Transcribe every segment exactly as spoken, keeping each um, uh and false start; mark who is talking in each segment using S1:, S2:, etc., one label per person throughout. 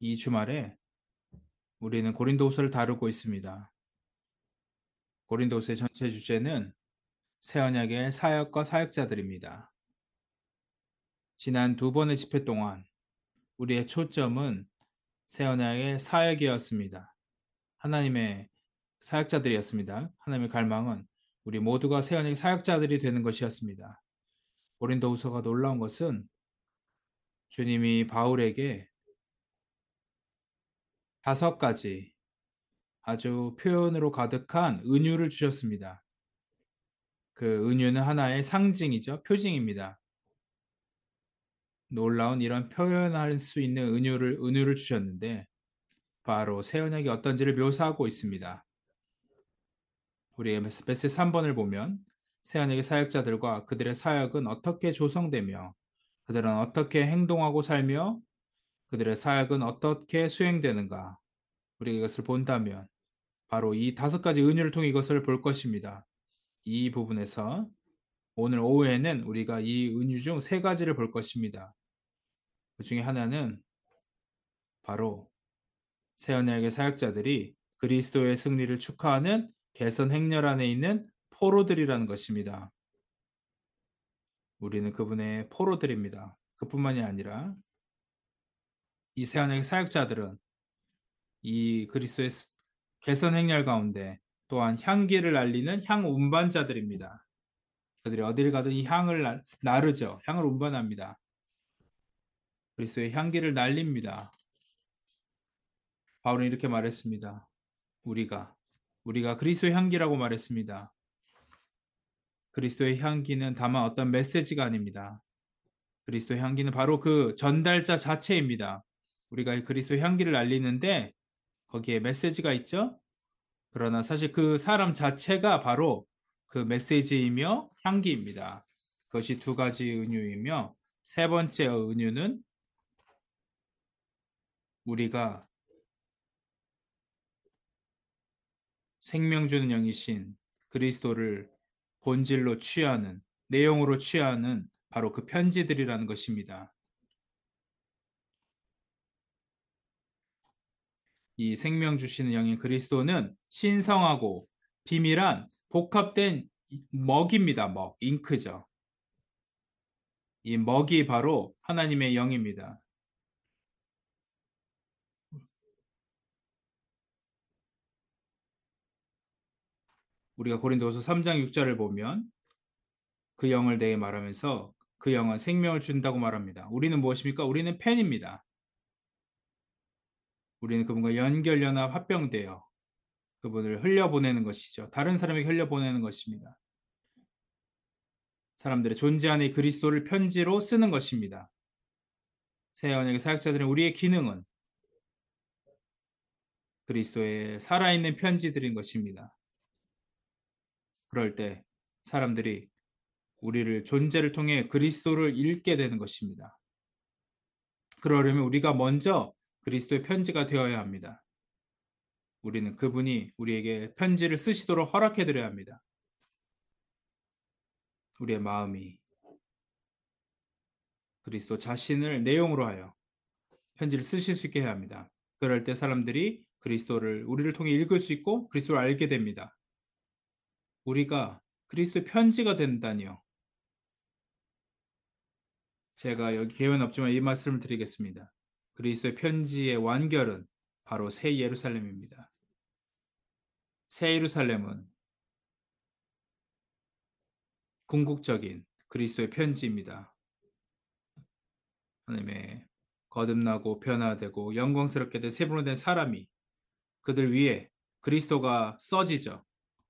S1: 이 주말에 우리는 고린도후서를 다루고 있습니다. 고린도후서의 전체 주제는 새 언약의 사역과 사역자들입니다. 지난 두 번의 집회 동안 우리의 초점은 새 언약의 사역이었습니다. 하나님의 사역자들이었습니다. 하나님의 갈망은 우리 모두가 새 언약의 사역자들이 되는 것이었습니다. 고린도후서가 놀라운 것은 주님이 바울에게 다섯 가지 아주 표현으로 가득한 은유를 주셨습니다. 그 은유는 하나의 상징이죠. 표징입니다. 놀라운 이런 표현할 수 있는 은유를, 은유를 주셨는데, 바로 새 언약이 어떤지를 묘사하고 있습니다. 우리 베스 삼 번을 보면, 새 언약의 사역자들과 그들의 사역은 어떻게 조성되며, 그들은 어떻게 행동하고 살며, 그들의 사역은 어떻게 수행되는가. 우리가 이것을 본다면, 바로 이 다섯 가지 은유를 통해 이것을 볼 것입니다. 이 부분에서 오늘 오후에는 우리가 이 은유 중 세 가지를 볼 것입니다. 그 중에 하나는 바로 새 언약의 사역자들이 그리스도의 승리를 축하하는 개선 행렬 안에 있는 포로들이라는 것입니다. 우리는 그분의 포로들입니다. 그뿐만이 아니라 이 새 언약의 사역자들은 이 그리스도의 개선 행렬 가운데 또한 향기를 알리는 향 운반자들입니다. 그들이 어딜 가든 이 향을 나르죠. 향을 운반합니다. 그리스도의 향기를 날립니다. 바울은 이렇게 말했습니다. 우리가 우리가 그리스도의 향기라고 말했습니다. 그리스도의 향기는 다만 어떤 메시지가 아닙니다. 그리스도의 향기는 바로 그 전달자 자체입니다. 우리가 그리스도의 향기를 알리는데 거기에 메시지가 있죠? 그러나 사실 그 사람 자체가 바로 그 메시지이며 향기입니다. 그것이 두 가지 은유이며 세 번째 은유는 우리가 생명 주는 영이신 그리스도를 본질로 취하는, 내용으로 취하는 바로 그 편지들이라는 것입니다. 이 생명 주시는 영인 그리스도는 신성하고 비밀한 복합된 먹입니다. 먹, 잉크죠. 이 먹이 바로 하나님의 영입니다. 우리가 고린도후서 삼 장 육 절을 보면 그 영을 내게 말하면서 그 영은 생명을 준다고 말합니다. 우리는 무엇입니까? 우리는 펜입니다. 우리는 그분과 연결, 연합, 합병되어 그분을 흘려보내는 것이죠. 다른 사람에게 흘려보내는 것입니다. 사람들의 존재 안에 그리스도를 편지로 쓰는 것입니다. 새 언약의 사역자들은 우리의 기능은 그리스도의 살아있는 편지들인 것입니다. 그럴 때 사람들이 우리를 존재를 통해 그리스도를 읽게 되는 것입니다. 그러려면 우리가 먼저 그리스도의 편지가 되어야 합니다. 우리는 그분이 우리에게 편지를 쓰시도록 허락해 드려야 합니다. 우리의 마음이 그리스도 자신을 내용으로 하여 편지를 쓰실 수 있게 해야 합니다. 그럴 때 사람들이 그리스도를 우리를 통해 읽을 수 있고 그리스도를 알게 됩니다. 우리가 그리스도의 편지가 된다니요. 제가 여기 개요는 없지만 이 말씀을 드리겠습니다. 그리스도의 편지의 완결은 바로 새 예루살렘입니다. 새 예루살렘은 궁극적인 그리스도의 편지입니다. 하나님의 거듭나고 변화되고 영광스럽게 된 새 분으로 된 사람이 그들 위에 그리스도가 써지죠.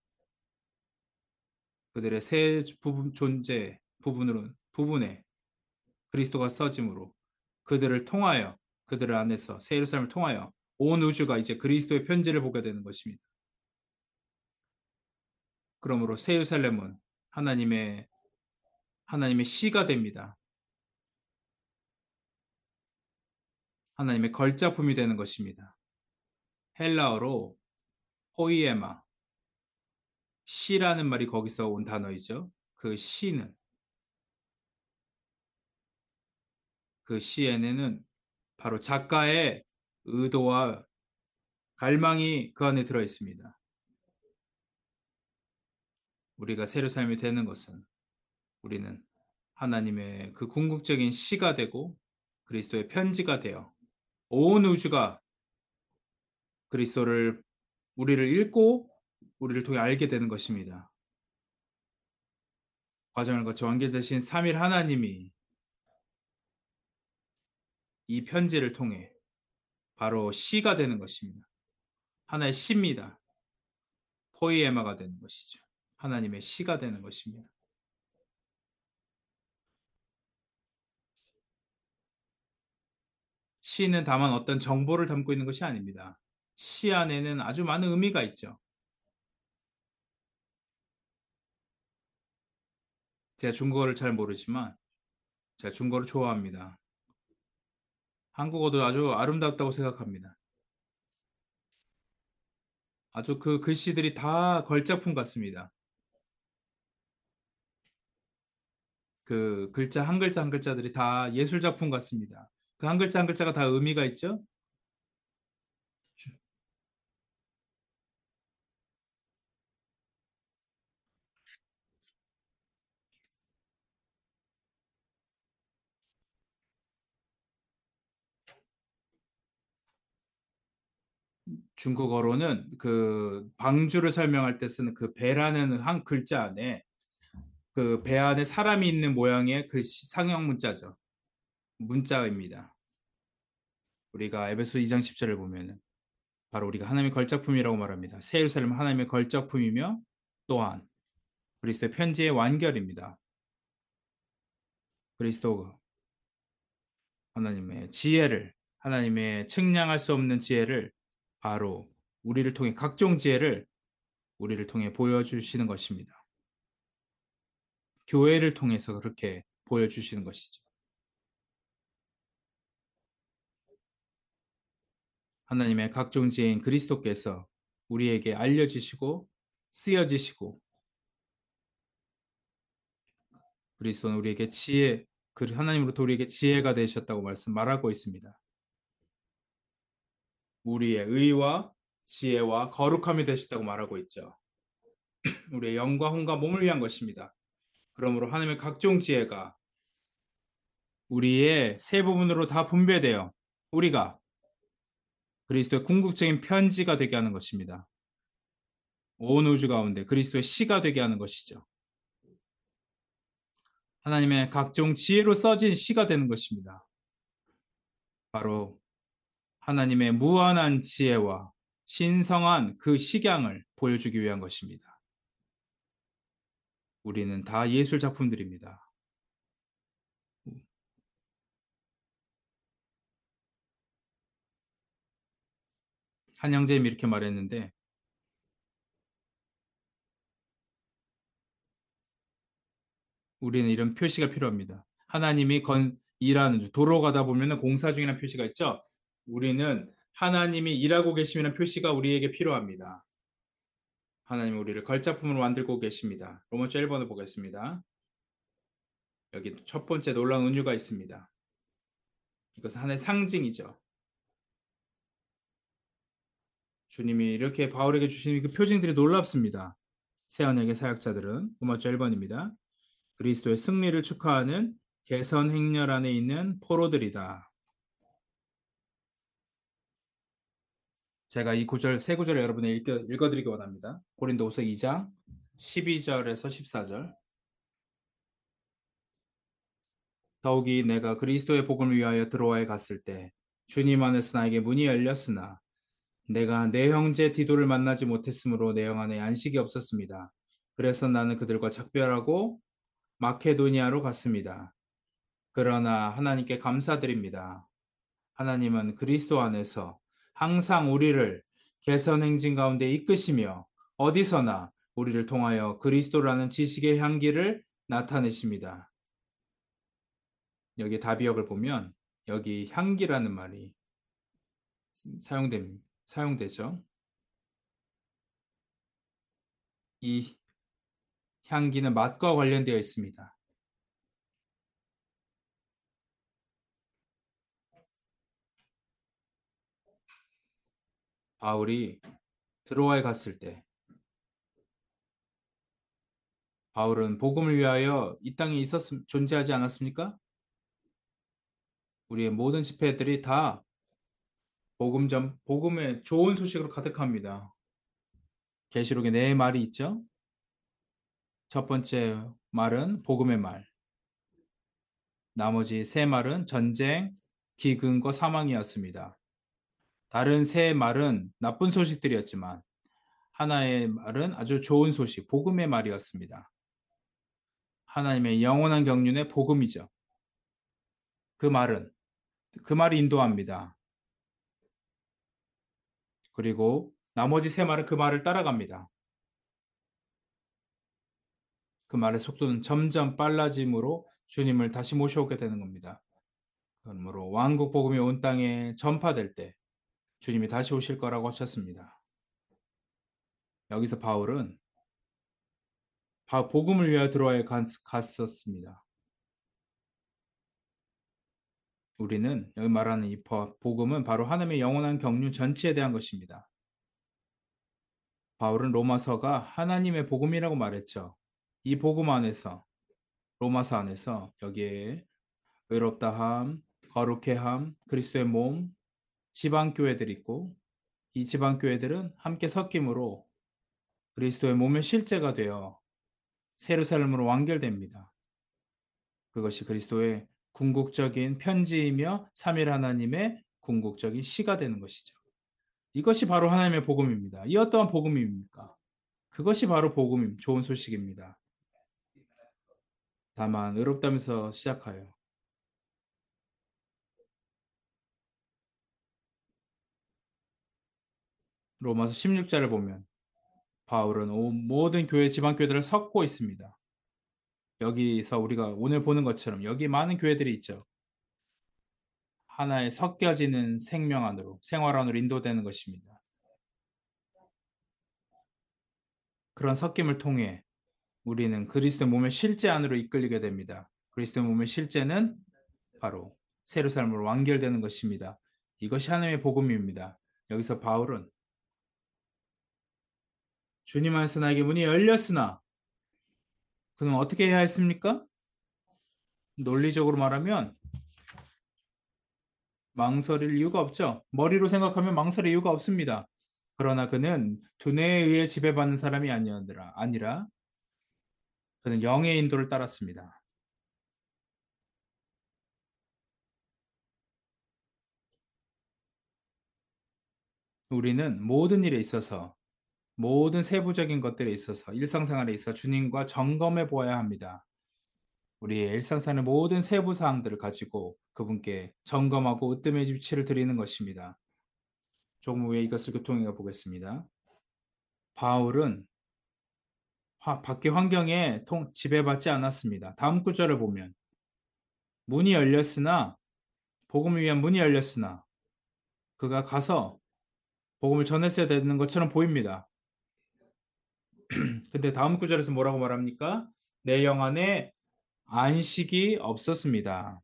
S1: 그들의 새 부분, 존재 부분으로 부분에 그리스도가 써짐으로 그들을 통하여 그들 안에서 새 예루살렘을 통하여 온 우주가 이제 그리스도의 편지를 보게 되는 것입니다. 그러므로 새 예루살렘은 하나님의 하나님의 시가 됩니다. 하나님의 걸작품이 되는 것입니다. 헬라어로 포이에마, 시라는 말이 거기서 온 단어이죠. 그 시는 그 시에는 바로 작가의 의도와 갈망이 그 안에 들어 있습니다. 우리가 새로 삶이 되는 것은 우리는 하나님의 그 궁극적인 시가 되고 그리스도의 편지가 되어 온 우주가 그리스도를 우리를 읽고 우리를 통해 알게 되는 것입니다. 과정을 거쳐 완결되신 삼일 하나님이 이 편지를 통해 바로 시가 되는 것입니다. 하나의 시입니다. 포이에마가 되는 것이죠. 하나님의 시가 되는 것입니다. 시는 다만 어떤 정보를 담고 있는 것이 아닙니다. 시 안에는 아주 많은 의미가 있죠. 제가 중국어를 잘 모르지만 제가 중국어를 좋아합니다. 한국어도 아주 아름답다고 생각합니다. 아주 그 글씨들이 다 걸작품 같습니다. 그 글자 한 글자 한 글자들이 다 예술 작품 같습니다. 그 한 글자 한 글자가 다 의미가 있죠. 중국어로는 그 방주를 설명할 때 쓰는 그 배라는 한 글자 안에 그 배 안에 사람이 있는 모양의 글씨 상형 문자죠. 문자입니다. 우리가 에베소 이 장 십 절을 보면은 바로 우리가 하나님의 걸작품이라고 말합니다. 새 예루살렘은 하나님의 걸작품이며 또한 그리스도의 편지의 완결입니다. 그리스도 하나님의 지혜를 하나님의 측량할 수 없는 지혜를 바로 우리를 통해 각종 지혜를 우리를 통해 보여주시는 것입니다. 교회를 통해서 그렇게 보여주시는 것이죠. 하나님의 각종 지혜인 그리스도께서 우리에게 알려지시고 쓰여지시고 그리스도는 우리에게 지혜, 그 하나님으로부터 우리에게 지혜가 되셨다고 말씀 말하고 있습니다. 우리의 의와 지혜와 거룩함이 되셨다고 말하고 있죠. 우리의 영과 혼과 몸을 위한 것입니다. 그러므로 하나님의 각종 지혜가 우리의 세 부분으로 다 분배되어 우리가 그리스도의 궁극적인 편지가 되게 하는 것입니다. 온 우주 가운데 그리스도의 시가 되게 하는 것이죠. 하나님의 각종 지혜로 써진 시가 되는 것입니다. 바로 하나님의 무한한 지혜와 신성한 그 식양을 보여주기 위한 것입니다. 우리는 다 예술 작품들입니다. 한 형제님이 이렇게 말했는데 우리는 이런 표시가 필요합니다. 하나님이 건 일하는 중 도로 가다 보면 공사 중이라는 표시가 있죠. 우리는 하나님이 일하고 계시면 표시가 우리에게 필요합니다. 하나님 우리를 걸작품으로 만들고 계십니다. 로마서 일 번을 보겠습니다. 여기 첫 번째 놀라운 은유가 있습니다. 이것은 하나의 상징이죠. 주님이 이렇게 바울에게 주신 그 표징들이 놀랍습니다. 새 언약의 사역자들은 로마서 일 번입니다. 그리스도의 승리를 축하하는 개선 행렬 안에 있는 포로들이다. 제가 이 구절 세 구절을 여러분에게 읽어, 읽어드리기 원합니다. 고린도후서 이 장 십이 절에서 십사 절. 더욱이 내가 그리스도의 복음을 위하여 드로아에 갔을 때 주님 안에서 나에게 문이 열렸으나 내가 내 형제 디도를 만나지 못했으므로 내 영 안에 안식이 없었습니다. 그래서 나는 그들과 작별하고 마케도니아로 갔습니다. 그러나 하나님께 감사드립니다. 하나님은 그리스도 안에서 항상 우리를 개선 행진 가운데 이끄시며 어디서나 우리를 통하여 그리스도라는 지식의 향기를 나타내십니다. 여기 다비역을 보면 여기 향기라는 말이 사용됨, 사용되죠. 이 향기는 맛과 관련되어 있습니다. 바울이 드로아에 갔을 때 바울은 복음을 위하여 이 땅에 있었 존재하지 않았습니까? 우리의 모든 집회들이 다 복음 전 복음의 좋은 소식으로 가득합니다. 계시록에 네 말이 있죠. 첫 번째 말은 복음의 말. 나머지 세 말은 전쟁, 기근과 사망이었습니다. 다른 세 말은 나쁜 소식들이었지만 하나의 말은 아주 좋은 소식, 복음의 말이었습니다. 하나님의 영원한 경륜의 복음이죠. 그 말은 그 말이 인도합니다. 그리고 나머지 세 말은 그 말을 따라갑니다. 그 말의 속도는 점점 빨라짐으로 주님을 다시 모셔오게 되는 겁니다. 그러므로 왕국 복음이 온 땅에 전파될 때 주님이 다시 오실 거라고 하셨습니다. 여기서 바울은 복음을 위하여 들어와야 갔었습니다. 우리는 여기 말하는 이 복음은 바로 하나님의 영원한 경륜 전체에 대한 것입니다. 바울은 로마서가 하나님의 복음이라고 말했죠. 이 복음 안에서 로마서 안에서 여기에 의롭다함, 거룩해함, 그리스도의 몸, 지방교회들이 있고 이 지방교회들은 함께 섞임으로 그리스도의 몸의 실제가 되어 세루살렘으로 완결됩니다. 그것이 그리스도의 궁극적인 편지이며 삼일 하나님의 궁극적인 시가 되는 것이죠. 이것이 바로 하나님의 복음입니다. 이 어떠한 복음입니까? 그것이 바로 복음, 좋은 소식입니다. 다만 의롭다면서 시작하여 로마서 십육 절을 보면 바울은 모든 교회 지방교회들을 섞고 있습니다. 여기서 우리가 오늘 보는 것처럼 여기 많은 교회들이 있죠. 하나의 섞여지는 생명 안으로, 생활 안으로 인도되는 것입니다. 그런 섞임을 통해 우리는 그리스도 몸의 실제 안으로 이끌리게 됩니다. 그리스도 몸의 실제는 바로 새로 삶으로 완결되는 것입니다. 이것이 하나님의 복음입니다. 여기서 바울은 주님 안에서 나에게 문이 열렸으나 그는 어떻게 해야 했습니까? 논리적으로 말하면 망설일 이유가 없죠. 머리로 생각하면 망설일 이유가 없습니다. 그러나 그는 두뇌에 의해 지배받는 사람이 아니었느라 아니라 그는 영의 인도를 따랐습니다. 우리는 모든 일에 있어서 모든 세부적인 것들에 있어서 일상생활에 있어 주님과 점검해 보아야 합니다. 우리의 일상생활의 모든 세부 사항들을 가지고 그분께 점검하고 으뜸의 위치를 드리는 것입니다. 조금 후에 이것을 교통해 보겠습니다. 바울은 밖의 환경에 통, 지배받지 않았습니다. 다음 구절을 보면 문이 열렸으나 복음을 위한 문이 열렸으나 그가 가서 복음을 전했어야 되는 것처럼 보입니다. 근데 다음 구절에서 뭐라고 말합니까? 내 영 안에 안식이 없었습니다.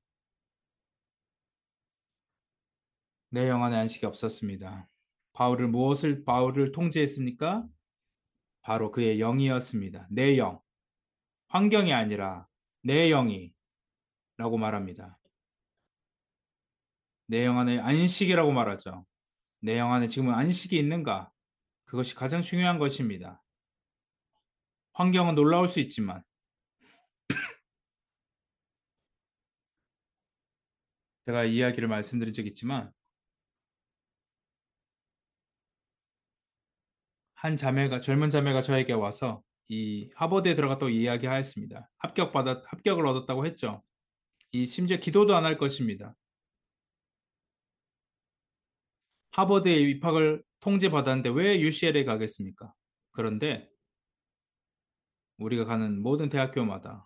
S1: 내 영 안에 안식이 없었습니다. 바울을 무엇을 바울을 통제했습니까? 바로 그의 영이었습니다. 내 영. 환경이 아니라 내 영이 라고 말합니다. 내 영 안에 안식이라고 말하죠. 내 영 안에 지금 안식이 있는가? 그것이 가장 중요한 것입니다. 환경은 놀라울 수 있지만 제가 이야기를 말씀드린 적 있지만 한 자매가 젊은 자매가 저에게 와서 이 하버드에 들어갔다고 이야기하였습니다. 합격받았 합격을 얻었다고 했죠. 이 심지어 기도도 안 할 것입니다. 하버드에 입학을 통지받았는데 왜 유씨엘에 가겠습니까? 그런데 우리가 가는 모든 대학교마다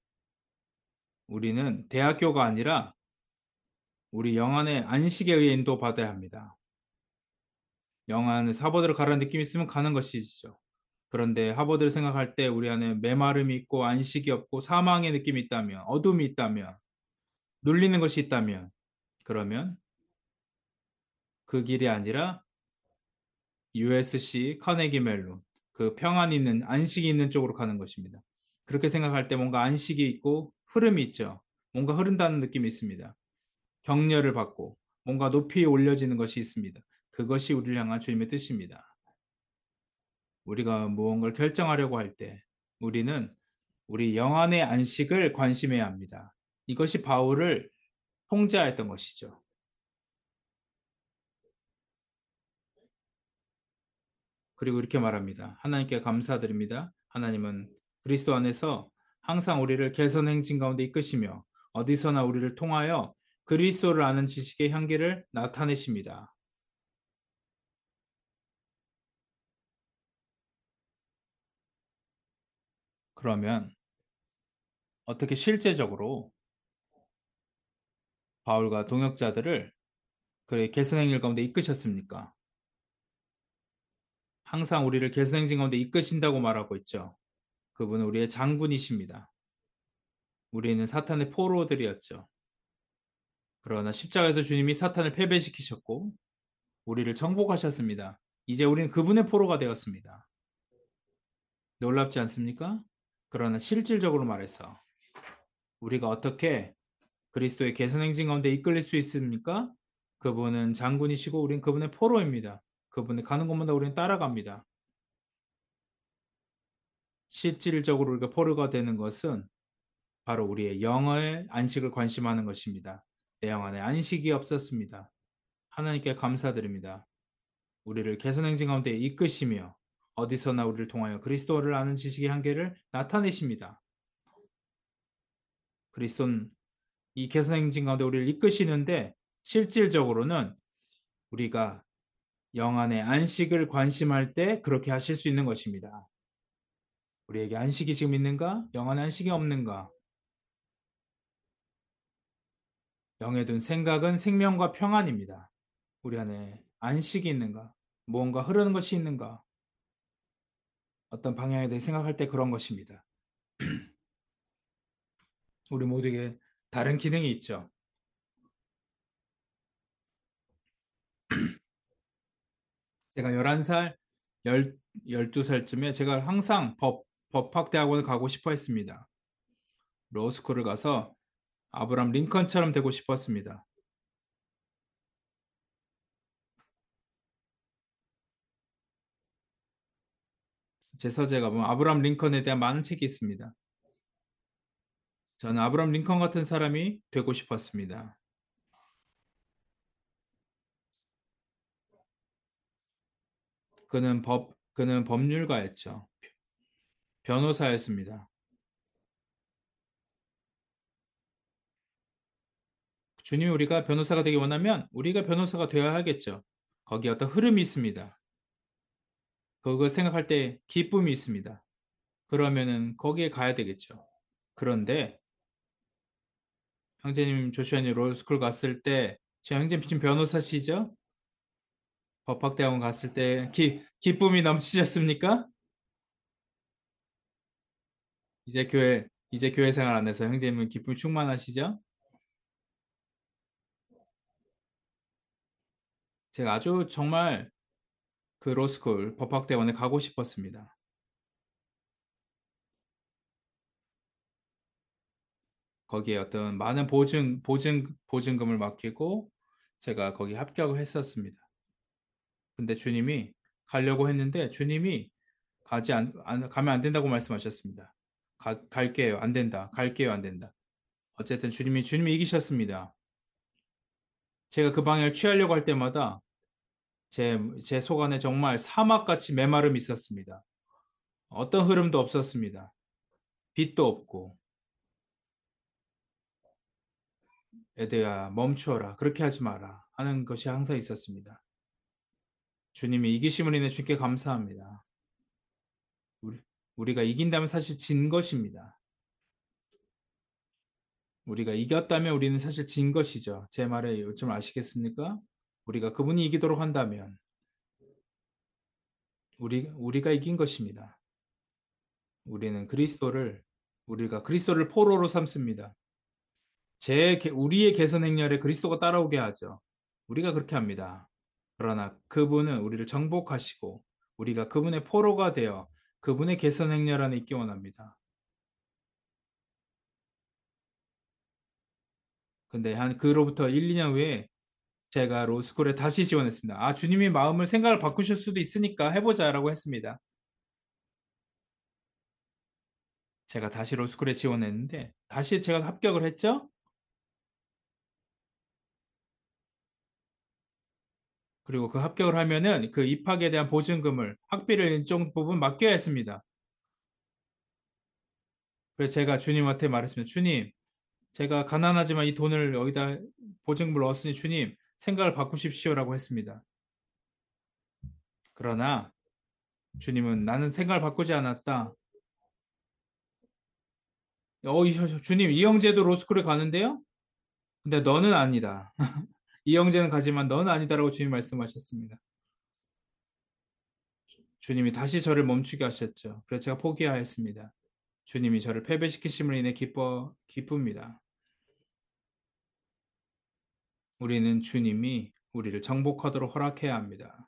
S1: 우리는 대학교가 아니라 우리 영안의 안식에 의해 인도받아야 합니다. 영안의 하버드를 가라는 느낌이 있으면 가는 것이죠. 그런데 하버드를 생각할 때 우리 안에 메마름이 있고 안식이 없고 사망의 느낌이 있다면 어둠이 있다면 눌리는 것이 있다면 그러면 그 길이 아니라 유에스씨 카네기 멜론, 그 평안 있는, 안식이 있는 쪽으로 가는 것입니다. 그렇게 생각할 때 뭔가 안식이 있고 흐름이 있죠. 뭔가 흐른다는 느낌이 있습니다. 격려를 받고 뭔가 높이 올려지는 것이 있습니다. 그것이 우리를 향한 주님의 뜻입니다. 우리가 무언가를 결정하려고 할 때 우리는 우리 영안의 안식을 관심해야 합니다. 이것이 바울을 통제하였던 것이죠. 그리고 이렇게 말합니다. 하나님께 감사드립니다. 하나님은 그리스도 안에서 항상 우리를 개선 행진 가운데 이끄시며 어디서나 우리를 통하여 그리스도를 아는 지식의 향기를 나타내십니다. 그러면 어떻게 실제적으로 바울과 동역자들을 그의 개선 행일 가운데 이끄셨습니까? 항상 우리를 개선 행진 가운데 이끄신다고 말하고 있죠. 그분은 우리의 장군이십니다. 우리는 사탄의 포로들이었죠. 그러나 십자가에서 주님이 사탄을 패배시키셨고 우리를 정복하셨습니다. 이제 우리는 그분의 포로가 되었습니다. 놀랍지 않습니까? 그러나 실질적으로 말해서 우리가 어떻게 그리스도의 개선 행진 가운데 이끌릴 수 있습니까? 그분은 장군이시고 우리는 그분의 포로입니다. 그분이 가는 곳마다 우리는 따라갑니다. 실질적으로 우리가 포로가 되는 것은 바로 우리의 영어의 안식을 관심하는 것입니다. 내 영 안에 안식이 없었습니다. 하나님께 감사드립니다. 우리를 개선 행진 가운데 이끄시며 어디서나 우리를 통하여 그리스도를 아는 지식의 한계를 나타내십니다. 그리스도는 이 개선 행진 가운데 우리를 이끄시는데 실질적으로는 우리가 영안의 안식을 관심할 때 그렇게 하실 수 있는 것입니다. 우리에게 안식이 지금 있는가? 영안의 안식이 없는가? 영에 둔 생각은 생명과 평안입니다. 우리 안에 안식이 있는가? 무언가 흐르는 것이 있는가? 어떤 방향에 대해 생각할 때 그런 것입니다. 우리 모두에게 다른 기능이 있죠. 제가 열한 살, 열두 살쯤에 제가 항상 법, 법학대학원을 가고 싶어 했습니다. 로스쿨을 가서 아브람 링컨처럼 되고 싶었습니다. 제 서재가 보면 아브람 링컨에 대한 많은 책이 있습니다. 저는 아브람 링컨 같은 사람이 되고 싶었습니다. 그는 법, 그는 법률가였죠. 변호사였습니다. 주님이 우리가 변호사가 되기 원하면 우리가 변호사가 되어야 하겠죠. 거기에 어떤 흐름이 있습니다. 그걸 생각할 때 기쁨이 있습니다. 그러면은 거기에 가야 되겠죠. 그런데 형제님 조슈아님 로스쿨 갔을 때 제 형제님 지금 변호사시죠? 법학대학원 갔을 때 기, 기쁨이 넘치셨습니까? 이제 교회 이제 교회 생활 안에서 형제님은 기쁨이 충만하시죠? 제가 아주 정말 그 로스쿨 법학대원에 가고 싶었습니다. 거기에 어떤 많은 보증 보증 보증금을 맡기고 제가 거기 합격을 했었습니다. 근데 주님이 가려고 했는데 주님이 가지 안, 안- 가면 안 된다고 말씀하셨습니다. 가, 갈게요. 안 된다. 갈게요. 안 된다. 어쨌든 주님이 주님이 이기셨습니다. 제가 그 방향을 취하려고 할 때마다 제, 제 속 안에 정말 사막같이 메마름이 있었습니다. 어떤 흐름도 없었습니다. 빛도 없고 에드야 멈추어라. 그렇게 하지 마라. 하는 것이 항상 있었습니다. 주님이 이기심을 인해 주께 감사합니다. 우리, 우리가 이긴다면 사실 진 것입니다. 우리가 이겼다면 우리는 사실 진 것이죠. 제 말의 요점을 아시겠습니까? 우리가 그분이 이기도록 한다면 우리, 우리가 이긴 것입니다. 우리는 그리스도를 우리가 그리스도를 포로로 삼습니다. 제 개- 우리의 개선 행렬에 그리스도가 따라오게 하죠. 우리가 그렇게 합니다. 그러나 그분은 우리를 정복하시고 우리가 그분의 포로가 되어 그분의 개선 행렬 안에 있기 원합니다. 근데 한 그로부터 일, 이 년 후에 제가 로스쿨에 다시 지원했습니다. 아, 주님이 마음을 생각을 바꾸실 수도 있으니까 해보자라고 했습니다. 제가 다시 로스쿨에 지원했는데 다시 제가 합격을 했죠? 그리고 그 합격을 하면은 그 입학에 대한 보증금을 학비를 일정 부분 맡겨야 했습니다. 그래서 제가 주님한테 말했습니다. 주님, 제가 가난하지만 이 돈을 여기다 보증금을 넣었으니 주님 생각을 바꾸십시오라고 했습니다. 그러나 주님은 나는 생각을 바꾸지 않았다. 어, 이- 주님, 이영재도 로스쿨에 가는데요? 근데 너는 아니다. 이영재는 가지만 너는 아니다라고 주님 말씀하셨습니다. 주님이 다시 저를 멈추게 하셨죠. 그래서 제가 포기하였습니다. 주님이 저를 패배시키심으로 인해 기뻐, 기쁩니다. 우리는 주님이 우리를 정복하도록 허락해야 합니다.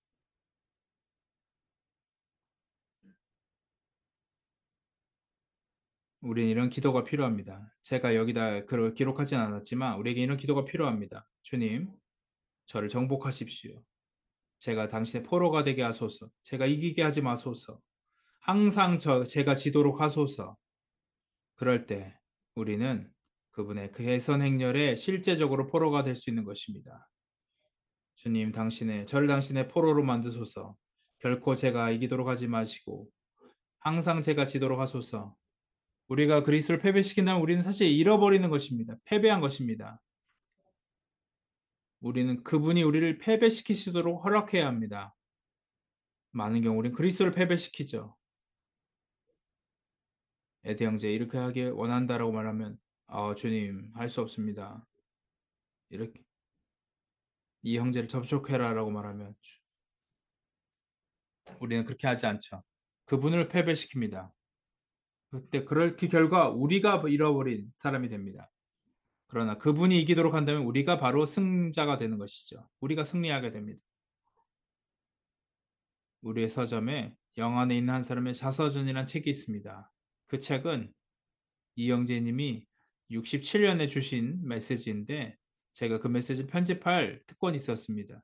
S1: 우리는 이런 기도가 필요합니다. 제가 여기다 글을 기록하진 않았지만 우리에게 이런 기도가 필요합니다. 주님, 저를 정복하십시오. 제가 당신의 포로가 되게 하소서. 제가 이기게 하지 마소서. 항상 저, 제가 지도록 하소서. 그럴 때 우리는 그분의 그 해선 행렬에 실제적으로 포로가 될 수 있는 것입니다. 주님, 당신의, 저를 당신의 포로로 만드소서. 결코 제가 이기도록 하지 마시고 항상 제가 지도록 하소서. 우리가 그리스도를 패배시킨다면 우리는 사실 잃어버리는 것입니다. 패배한 것입니다. 우리는 그분이 우리를 패배시키시도록 허락해야 합니다. 많은 경우 우리는 그리스도를 패배시키죠. 에드 형제 이렇게 하길 원한다라고 말하면 아, 주님 할 수 없습니다. 이렇게 이 형제를 접촉해라라고 말하면 우리는 그렇게 하지 않죠. 그분을 패배시킵니다. 그때 그럴 그 결과 우리가 잃어버린 사람이 됩니다. 그러나 그분이 이기도록 한다면 우리가 바로 승자가 되는 것이죠. 우리가 승리하게 됩니다. 우리의 서점에 영안에 있는 한 사람의 자서전이라는 책이 있습니다. 그 책은 이영재 님이 육십칠 년에 주신 메시지인데 제가 그 메시지를 편집할 특권이 있었습니다.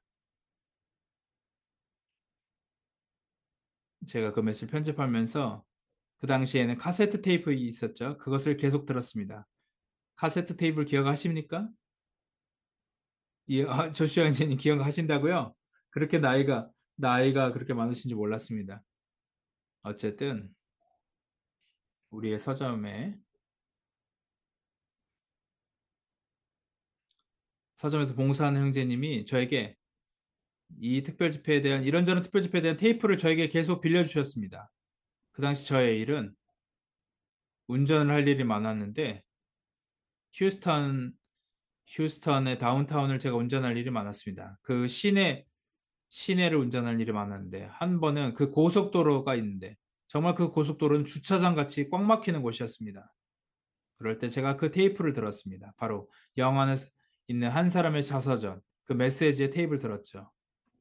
S1: 제가 그 메시지를 편집하면서 그 당시에는 카세트 테이프 있었죠. 그것을 계속 들었습니다. 카세트 테이프를 기억하십니까? 이, 아, 조슈아 형제님 기억하신다고요? 그렇게 나이가 나이가 그렇게 많으신지 몰랐습니다. 어쨌든 우리의 서점에 서점에서 봉사하는 형제님이 저에게 이 특별 집회에 대한 이런저런 특별 집회에 대한 테이프를 저에게 계속 빌려주셨습니다. 그 당시 저의 일은 운전을 할 일이 많았는데 휴스턴 휴스턴의 다운타운을 제가 운전할 일이 많았습니다. 그 시내 시내를 운전할 일이 많았는데 한 번은 그 고속도로가 있는데 정말 그 고속도로는 주차장 같이 꽉 막히는 곳이었습니다. 그럴 때 제가 그 테이프를 들었습니다. 바로 영안에 있는 한 사람의 자서전 그 메시지의 테이프를 들었죠.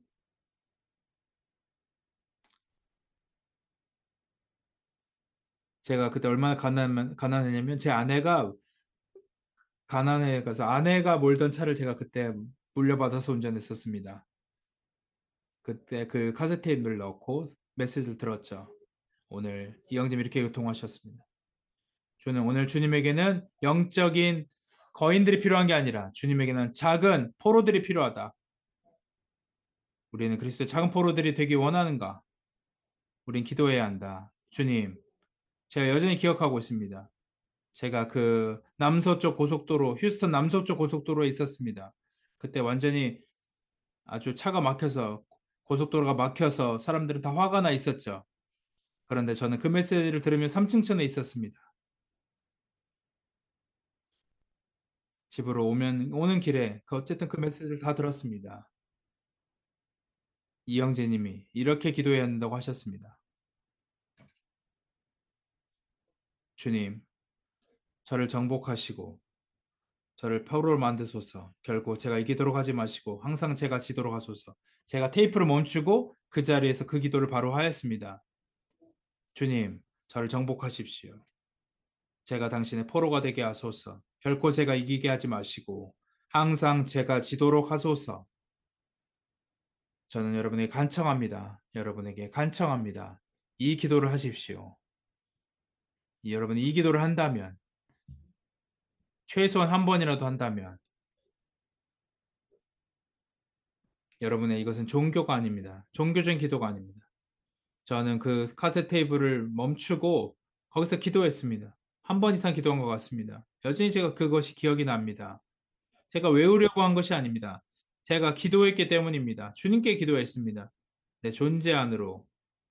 S1: 제가 그때 얼마나 가난, 가난했냐면 제 아내가 가난해 가서 아내가 몰던 차를 제가 그때 물려받아서 운전했었습니다. 그때 그 카세트 테이프를 넣고 메시지를 들었죠. 오늘 이영님 이렇게 교통하셨습니다. 주는 오늘 주님에게는 영적인 거인들이 필요한 게 아니라 주님에게는 작은 포로들이 필요하다. 우리는 그리스도의 작은 포로들이 되기 원하는가? 우린 기도해야 한다. 주님, 제가 여전히 기억하고 있습니다. 제가 그 남서쪽 고속도로, 휴스턴 남서쪽 고속도로에 있었습니다. 그때 완전히 아주 차가 막혀서 고속도로가 막혀서 사람들은 다 화가 나 있었죠. 그런데 저는 그 메시지를 들으며 삼층천에 있었습니다. 집으로 오면 오는 길에 그 어쨌든 그 메시지를 다 들었습니다. 이영재 님이 이렇게 기도해야 한다고 하셨습니다. 주님, 저를 정복하시고 저를 포로로 만드소서. 결코 제가 이기도록 하지 마시고 항상 제가 지도록 하소서. 제가 테이프를 멈추고 그 자리에서 그 기도를 바로 하였습니다. 주님, 저를 정복하십시오. 제가 당신의 포로가 되게 하소서. 결코 제가 이기게 하지 마시고 항상 제가 지도록 하소서. 저는 여러분에게 간청합니다. 여러분에게 간청합니다. 이 기도를 하십시오. 여러분이 이 기도를 한다면, 최소한 한 번이라도 한다면, 여러분의 이것은 종교가 아닙니다. 종교적인 기도가 아닙니다. 저는 그 카세 테이블을 멈추고 거기서 기도했습니다. 한 번 이상 기도한 것 같습니다. 여전히 제가 그것이 기억이 납니다. 제가 외우려고 한 것이 아닙니다. 제가 기도했기 때문입니다. 주님께 기도했습니다. 내 존재 안으로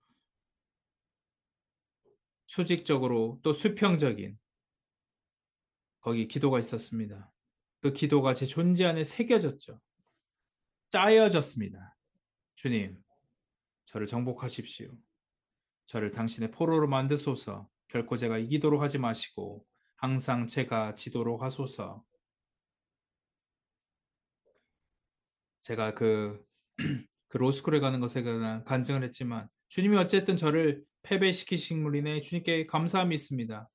S1: 수직적으로 또 수평적인 거기 기도가 있었습니다. 그 기도가 제 존재 안에 새겨졌죠. 짜여졌습니다. 주님, 저를 정복하십시오. 저를 당신의 포로로 만드소서. 결코 제가 이기도록 하지 마시고 항상 제가 지도록 하소서. 제가 그, 그 로스쿨에 가는 것에 관한 간증을 했지만 주님이 어쨌든 저를 패배시키신 물로 인해 주님께 감사함이 있습니다.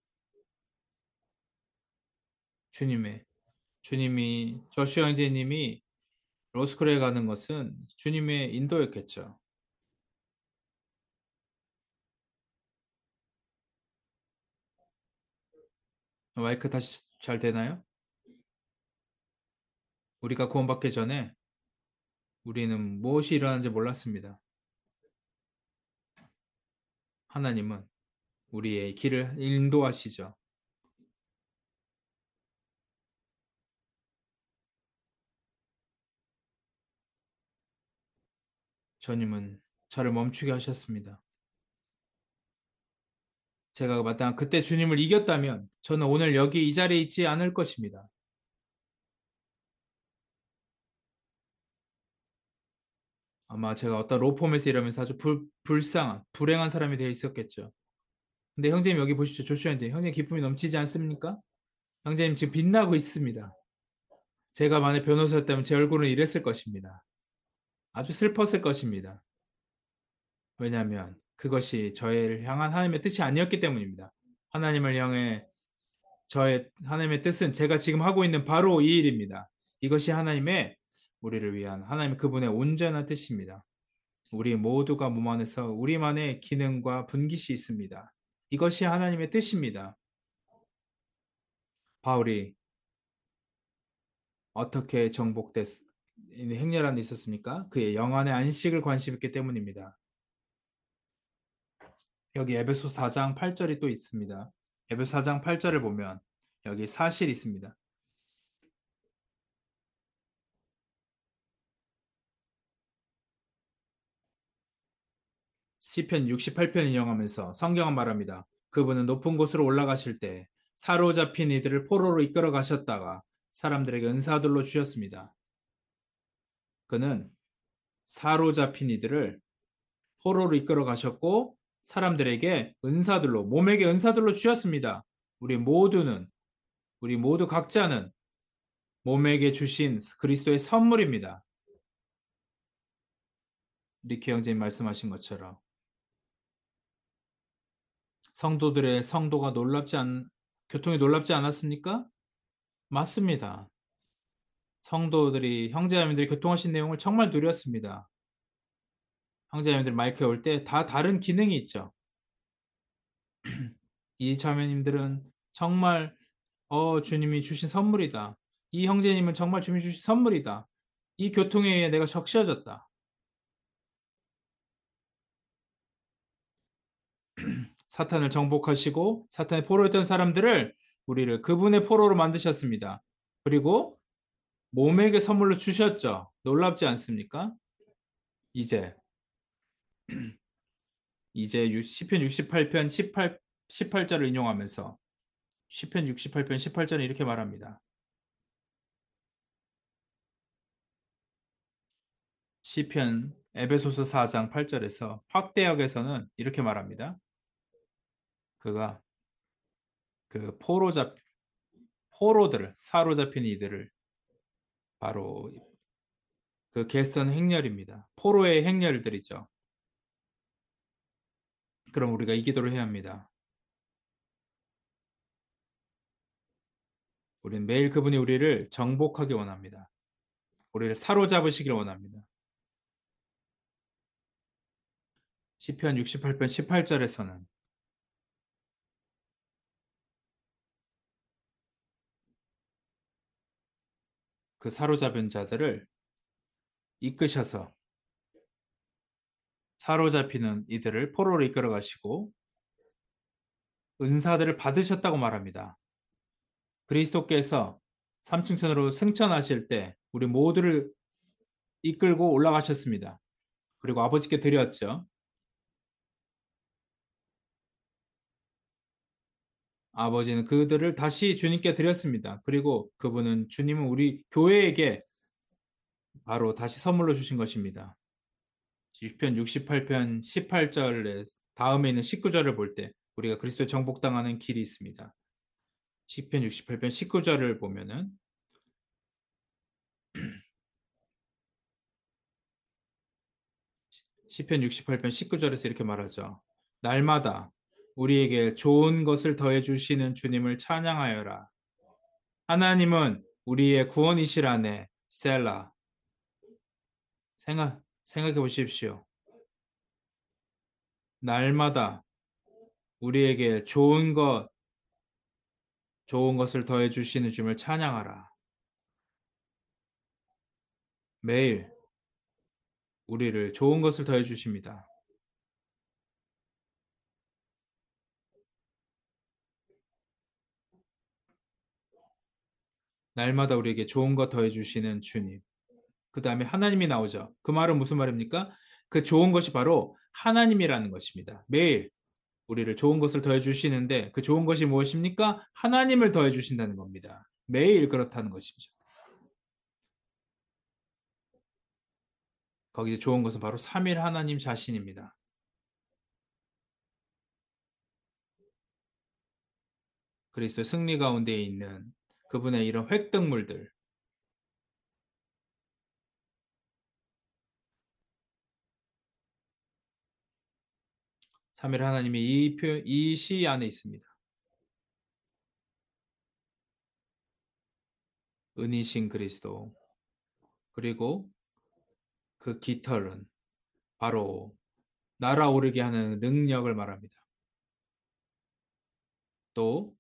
S1: 주님의 주님이 저슈아 형제님이 로스쿨에 가는 것은 주님의 인도였겠죠. 마이크 다시 잘 되나요? 우리가 구원받기 전에 우리는 무엇이 일어나는지 몰랐습니다. 하나님은 우리의 길을 인도하시죠. 주님은 저를 멈추게 하셨습니다. 제가 마땅 그때 주님을 이겼다면 저는 오늘 여기 이 자리에 있지 않을 것입니다. 아마 제가 어떤 로펌에서 일하면서 아주 불, 불쌍한, 불행한 사람이 되어 있었겠죠. 근데 형제님 여기 보십시오. 조슈아인데 형제님 기쁨이 넘치지 않습니까? 형제님 지금 빛나고 있습니다. 제가 만약 변호사였다면 제 얼굴은 이랬을 것입니다. 아주 슬펐을 것입니다. 왜냐하면 그것이 저를 향한 하나님의 뜻이 아니었기 때문입니다. 하나님을 향해 저의 하나님의 뜻은 제가 지금 하고 있는 바로 이 일입니다. 이것이 하나님의 우리를 위한 하나님 그분의 온전한 뜻입니다. 우리 모두가 몸 안에서 우리만의 기능과 분깃이 있습니다. 이것이 하나님의 뜻입니다. 바울이 어떻게 정복됐, 행렬한 데 있었습니까? 그의 영안의 안식을 관심있기 때문입니다. 여기 에베소 사 장 팔 절이 또 있습니다. 에베소 사 장 팔 절을 보면 여기 사실이 있습니다. 시편 육십팔 편 인용하면서 성경은 말합니다. 그분은 높은 곳으로 올라가실 때 사로잡힌 이들을 포로로 이끌어 가셨다가 사람들에게 은사들로 주셨습니다. 그는 사로잡힌 이들을 포로로 이끌어 가셨고 사람들에게 은사들로 몸에게 은사들로 주셨습니다. 우리 모두는 우리 모두 각자는 몸에게 주신 그리스도의 선물입니다. 리키 형제님 말씀하신 것처럼 성도들의 성도가 놀랍지 않, 교통이 놀랍지 않았습니까? 맞습니다. 성도들이 형제자매들이 교통하신 내용을 정말 누렸습니다. 형제자매들 마이크에 올 때 다 다른 기능이 있죠. 이 자매님들은 정말 어 주님이 주신 선물이다. 이 형제님은 정말 주님이 주신 선물이다. 이 교통에 의해 내가 적셔졌다. 사탄을 정복하시고 사탄의 포로였던 사람들을 우리를 그분의 포로로 만드셨습니다. 그리고 몸에게 선물로 주셨죠. 놀랍지 않습니까? 이제 이제 시편 육십팔 편 십팔, 십팔 절을 인용하면서 시편 육십팔 편 십팔 절은 이렇게 말합니다. 시편 에베소서 사 장 팔 절에서 확대역에서는 이렇게 말합니다. 그가 그 포로 잡 포로들을, 사로잡힌 이들을 바로 그 개선 행렬입니다. 포로의 행렬들이죠. 그럼 우리가 이 기도를 해야 합니다. 우리는 매일 그분이 우리를 정복하기 원합니다. 우리를 사로잡으시길 원합니다. 시편 육십팔 편 십팔 절에서는 그 사로잡은 자들을 이끄셔서 사로잡히는 이들을 포로로 이끌어 가시고 은사들을 받으셨다고 말합니다. 그리스도께서 삼층천으로 승천하실 때 우리 모두를 이끌고 올라가셨습니다. 그리고 아버지께 드렸죠. 아버지는 그들을 다시 주님께 드렸습니다. 그리고 그분은 주님은 우리 교회에게 바로 다시 선물로 주신 것입니다. 시편 육십팔 편 십팔 절에 다음에 있는 십구 절을 볼 때 우리가 그리스도에 정복당하는 길이 있습니다. 시편 육십팔 편 십구 절을 보면은 시편 육십팔 편 십구 절에서 이렇게 말하죠. 날마다 우리에게 좋은 것을 더해 주시는 주님을 찬양하여라. 하나님은 우리의 구원이시라네. 셀라. 생각 생각해 보십시오. 날마다 우리에게 좋은 것 좋은 것을 더해 주시는 주님을 찬양하라. 매일 우리를 좋은 것을 더해 주십니다. 날마다 우리에게 좋은 것 더해 주시는 주님. 그 다음에 하나님이 나오죠. 그 말은 무슨 말입니까? 그 좋은 것이 바로 하나님이라는 것입니다. 매일 우리를 좋은 것을 더해 주시는데 그 좋은 것이 무엇입니까? 하나님을 더해 주신다는 겁니다. 매일 그렇다는 것이죠. 거기에 좋은 것은 바로 삼일 하나님 자신입니다. 그리스도의 승리 가운데 있는 그분의 이런 획득물들, 삼일 하나님이 이 표, 이 시 안에 있습니다. 은이신 그리스도. 그리고 그 깃털은 바로 날아오르게 하는 능력을 말합니다. 또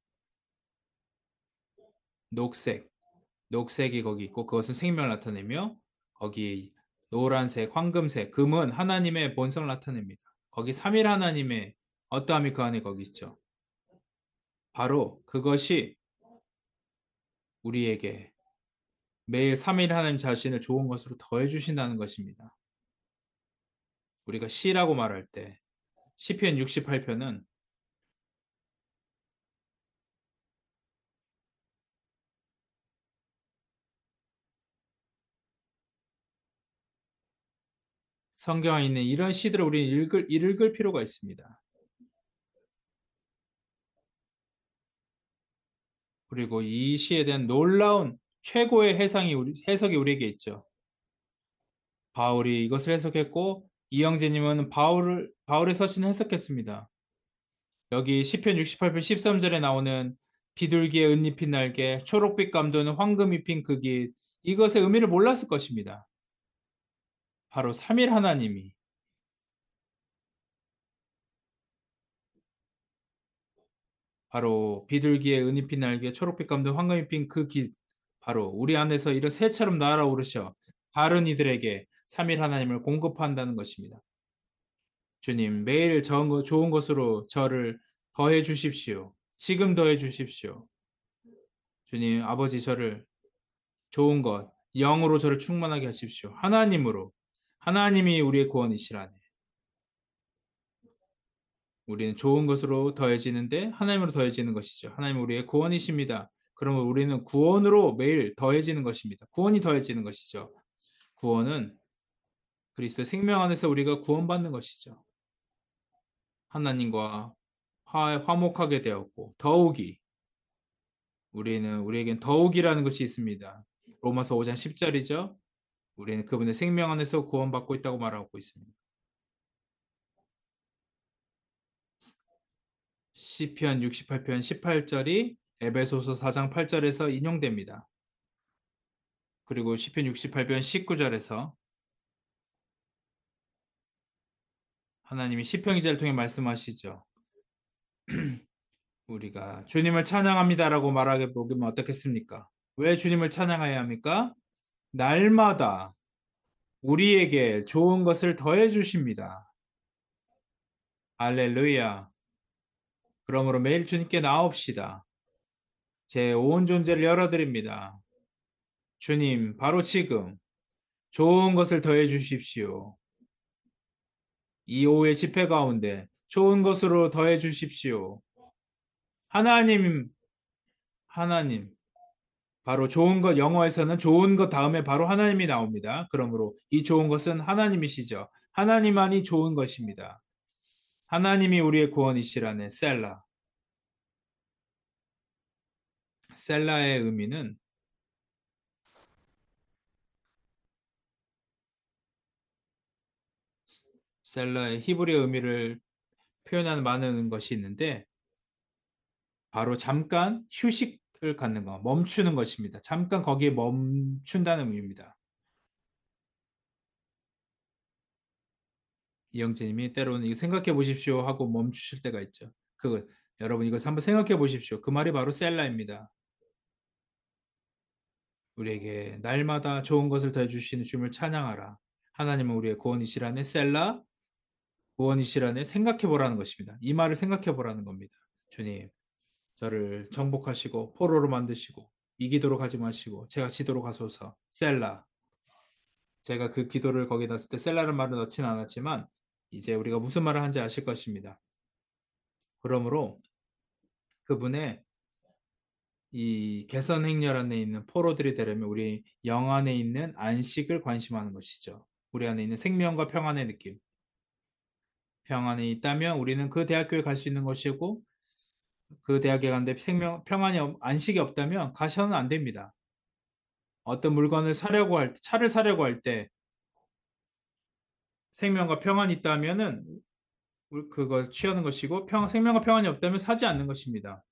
S1: 녹색, 녹색이 거기 있고 그것은 생명을 나타내며 거기 노란색, 황금색, 금은 하나님의 본성을 나타냅니다. 거기 삼일 하나님의 어떠함이 그 안에 거기 있죠. 바로 그것이 우리에게 매일 삼일 하나님 자신을 좋은 것으로 더해 주신다는 것입니다. 우리가 시라고 말할 때 시편 육십팔 편은 성경에 있는 이런 시들을 우리는 읽을, 읽을 필요가 있습니다. 그리고 이 시에 대한 놀라운 최고의 해상이 우리, 해석이 우리에게 있죠. 바울이 이것을 해석했고 이영재님은 바울을 바울의 서신을 해석했습니다. 여기 시편 육십팔 편 십삼 절에 나오는 비둘기의 은잎인 날개, 초록빛 감도는 황금 잎인 그 깃, 이것의 의미를 몰랐을 것입니다. 바로 삼일 하나님이 바로 비둘기의 은잎인 날개, 초록빛 감도 황금잎인 그 깃, 바로 우리 안에서 이런 새처럼 날아오르셔 다른 이들에게 삼일 하나님을 공급한다는 것입니다. 주님, 매일 좋은 것으로 저를 더해 주십시오. 지금 더해 주십시오. 주님, 아버지 저를 좋은 것, 영으로 저를 충만하게 하십시오. 하나님으로. 하나님이 우리의 구원이시라네. 우리는 좋은 것으로 더해지는데 하나님으로 더해지는 것이죠. 하나님 우리의 구원이십니다. 그러면 우리는 구원으로 매일 더해지는 것입니다. 구원이 더해지는 것이죠. 구원은 그리스도의 생명 안에서 우리가 구원받는 것이죠. 하나님과 화, 화목하게 되었고 더욱이 우리는 우리에겐 더욱이라는 것이 있습니다. 로마서 오 장 십 절이죠. 우리는 그분의 생명 안에서 구원받고 있다고 말하고 있습니다. 시편 육십팔 편 십팔 절이 에베소서 사 장 팔 절에서 인용됩니다. 그리고 시편 육십팔 편 십구 절에서 하나님이 시편 기자를 통해 말씀하시죠. 우리가 주님을 찬양합니다라고 말하게 보면 어떻겠습니까? 왜 주님을 찬양해야 합니까? 날마다 우리에게 좋은 것을 더해 주십니다. 할렐루야. 그러므로 매일 주님께 나옵시다. 제 온 존재를 열어드립니다. 주님, 바로 지금 좋은 것을 더해 주십시오. 이 오후의 집회 가운데 좋은 것으로 더해 주십시오. 하나님, 하나님, 바로 좋은 것, 영어에서는 좋은 것 다음에 바로 하나님이 나옵니다. 그러므로 이 좋은 것은 하나님이시죠. 하나님만이 좋은 것입니다. 하나님이 우리의 구원이시라네, 셀라. 셀라의 의미는 셀라의 히브리 의미를 표현하는 많은 것이 있는데 바로 잠깐 휴식을 갖는 것, 멈추는 것입니다. 잠깐 거기에 멈춘다는 의미입니다. 이영재님이 때로는 이거 생각해 보십시오 하고 멈추실 때가 있죠. 그 여러분 이것을 한번 생각해 보십시오. 그 말이 바로 셀라입니다. 우리에게 날마다 좋은 것을 더해 주시는 주님을 찬양하라. 하나님은 우리의 구원이시라네 셀라 구원이시라네 생각해 보라는 것입니다. 이 말을 생각해 보라는 겁니다. 주님, 저를 정복하시고 포로로 만드시고 이기도록 하지 마시고 제가 지도록 하소서. 셀라. 제가 그 기도를 거기에 넣었을 때 셀라는 말을 넣지는 않았지만 이제 우리가 무슨 말을 한지 아실 것입니다. 그러므로 그분의 이 개선 행렬 안에 있는 포로들이 되려면 우리 영 안에 있는 안식을 관심하는 것이죠. 우리 안에 있는 생명과 평안의 느낌. 평안이 있다면 우리는 그 대학교에 갈 수 있는 것이고 그 대학에 갔는데 생명, 평안이 없- 안식이 없다면 가셔는 안 됩니다. 어떤 물건을 사려고 할 때, 차를 사려고 할 때 생명과 평안이 있다면은 그걸 취하는 것이고 평, 생명과 평안이 없다면 사지 않는 것입니다.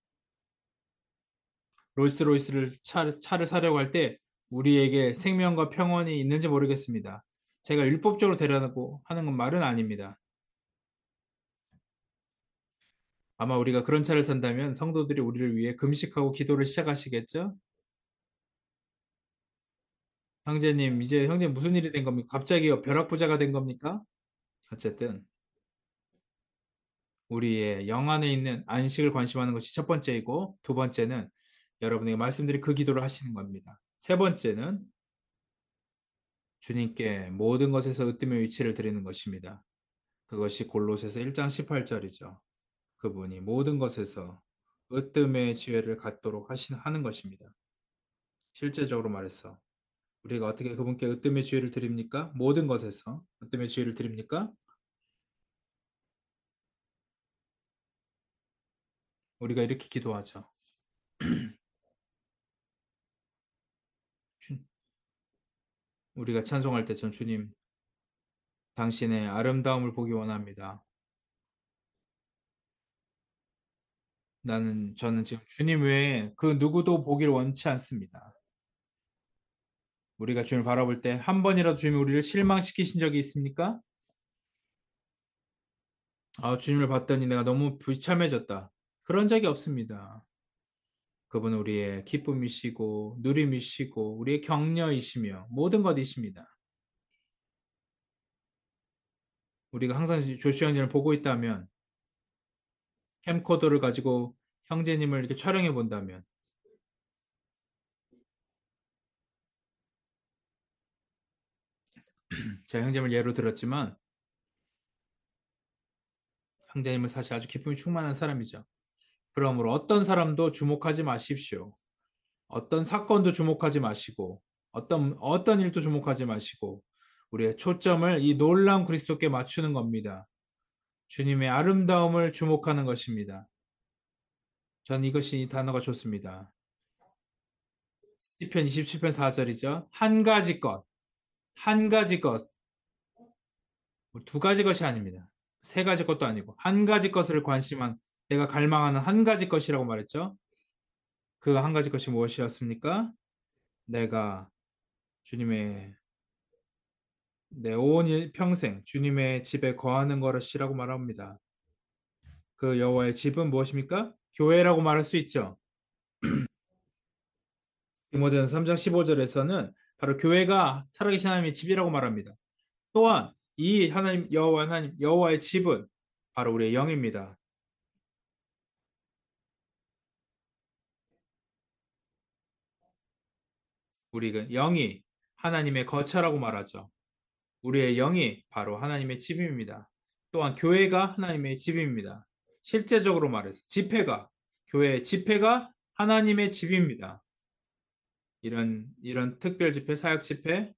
S1: 롤스로이스를 차, 차를 사려고 할 때 우리에게 생명과 평안이 있는지 모르겠습니다. 제가 율법적으로 데려다고 하는 건 말은 아닙니다. 아마 우리가 그런 차를 산다면 성도들이 우리를 위해 금식하고 기도를 시작하시겠죠? 형제님, 이제 형님 무슨 일이 된 겁니까? 갑자기 벼락부자가 된 겁니까? 어쨌든 우리의 영 안에 있는 안식을 관심하는 것이 첫 번째이고 두 번째는 여러분에게 말씀드린 그 기도를 하시는 겁니다. 세 번째는 주님께 모든 것에서 으뜸의 위치를 드리는 것입니다. 그것이 골로새서 일 장 십팔 절이죠. 그분이 모든 것에서 으뜸의 지혜를 갖도록 하신, 하는 것입니다. 실제적으로 말해서 우리가 어떻게 그분께 으뜸의 지혜를 드립니까? 모든 것에서 으뜸의 지혜를 드립니까? 우리가 이렇게 기도하죠. 우리가 찬송할 때 전 주님, 당신의 아름다움을 보기 원합니다. 나는, 저는 지금 주님 외에 그 누구도 보기를 원치 않습니다. 우리가 주님을 바라볼 때 한 번이라도 주님이 우리를 실망시키신 적이 있습니까? 아, 주님을 봤더니 내가 너무 비참해졌다. 그런 적이 없습니다. 그분은 우리의 기쁨이시고 누림이시고 우리의 격려이시며 모든 것이십니다. 우리가 항상 조슈아 형제를 보고 있다면 캠코더를 가지고 형제님을 이렇게 촬영해 본다면 제가 형제님을 예로 들었지만 형제님은 사실 아주 기쁨이 충만한 사람이죠. 그러므로 어떤 사람도 주목하지 마십시오. 어떤 사건도 주목하지 마시고 어떤 어떤 일도 주목하지 마시고 우리의 초점을 이 놀라운 그리스도께 맞추는 겁니다. 주님의 아름다움을 주목하는 것입니다. 전 이것이 단어가 좋습니다. 시편 이십칠 편 사 절이죠. 한 가지 것, 한 가지 것, 뭐두 가지 것이 아닙니다. 세 가지 것도 아니고 한 가지 것을 관심한 내가 갈망하는 한 가지 것이라고 말했죠. 그 한 가지 것이 무엇이었습니까? 내가 주님의 내 온 평생 주님의 집에 거하는 것이라고 말합니다. 그 여호와의 집은 무엇입니까? 교회라고 말할 수 있죠. 디모데전 삼 장 십오 절에서는 바로 교회가 살아계신 하나님의 집이라고 말합니다. 또한 이 하나님 여호와 하나님 여호와의 집은 바로 우리의 영입니다. 우리가 영이 하나님의 거처라고 말하죠. 우리의 영이 바로 하나님의 집입니다. 또한 교회가 하나님의 집입니다. 실제적으로 말해서 집회가 교회 집회가 하나님의 집입니다. 이런 이런 특별 집회, 사역 집회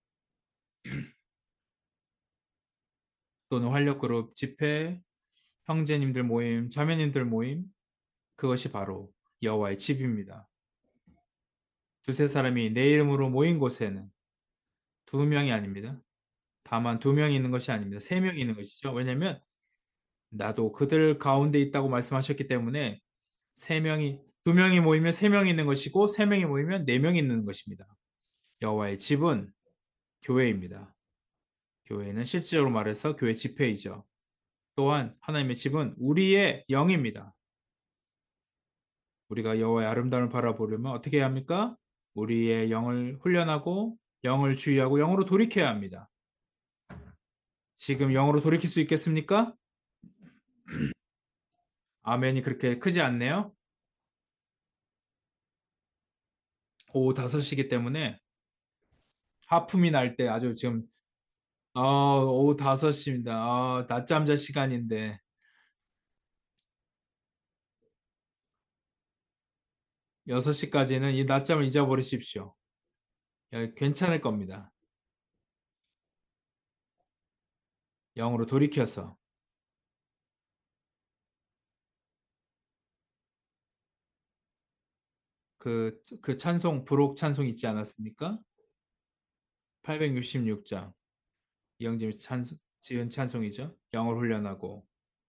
S1: 또는 활력 그룹 집회, 형제님들 모임, 자매님들 모임 그것이 바로 여호와의 집입니다. 두세 사람이 내 이름으로 모인 곳에는 두 명이 아닙니다. 다만 두 명이 있는 것이 아닙니다. 세 명이 있는 것이죠. 왜냐하면 나도 그들 가운데 있다고 말씀하셨기 때문에 세 명이 두 명이 모이면 세 명이 있는 것이고 세 명이 모이면 네 명이 있는 것입니다. 여호와의 집은 교회입니다. 교회는 실제로 말해서 교회 집회이죠. 또한 하나님의 집은 우리의 영입니다. 우리가 여호와의 아름다움을 바라보려면 어떻게 해야 합니까? 우리의 영을 훈련하고 영을 주의하고 영으로 돌이켜야 합니다. 지금 영으로 돌이킬 수 있겠습니까? 아멘이 그렇게 크지 않네요. 오후 다섯 시기 때문에 하품이 날 때 아주 지금 어, 오후 다섯 시입니다. 아, 낮잠 잘 시간인데 여섯 시까지는 이 낮잠을 잊어버리십시오. 야, 괜찮을 겁니다. 영으로 돌이켜서 그, 그 찬송, 부록 찬송 있지 않았습니까? 팔백육십육 장. 이영님이 찬송, 지은 찬송이죠. 영을 훈련하고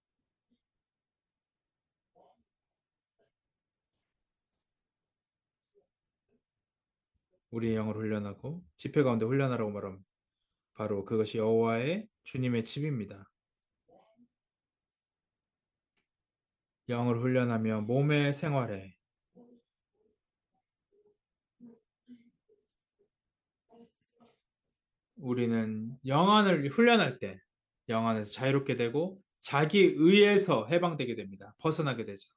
S1: 우리의 영을 훈련하고 집회 가운데 훈련하라고 말하면 바로 그것이 여호와의 주님의 집입니다. 영을 훈련하며 몸의 생활에 우리는 영안을 훈련할 때 영안에서 자유롭게 되고 자기 의에서 해방되게 됩니다. 벗어나게 되죠.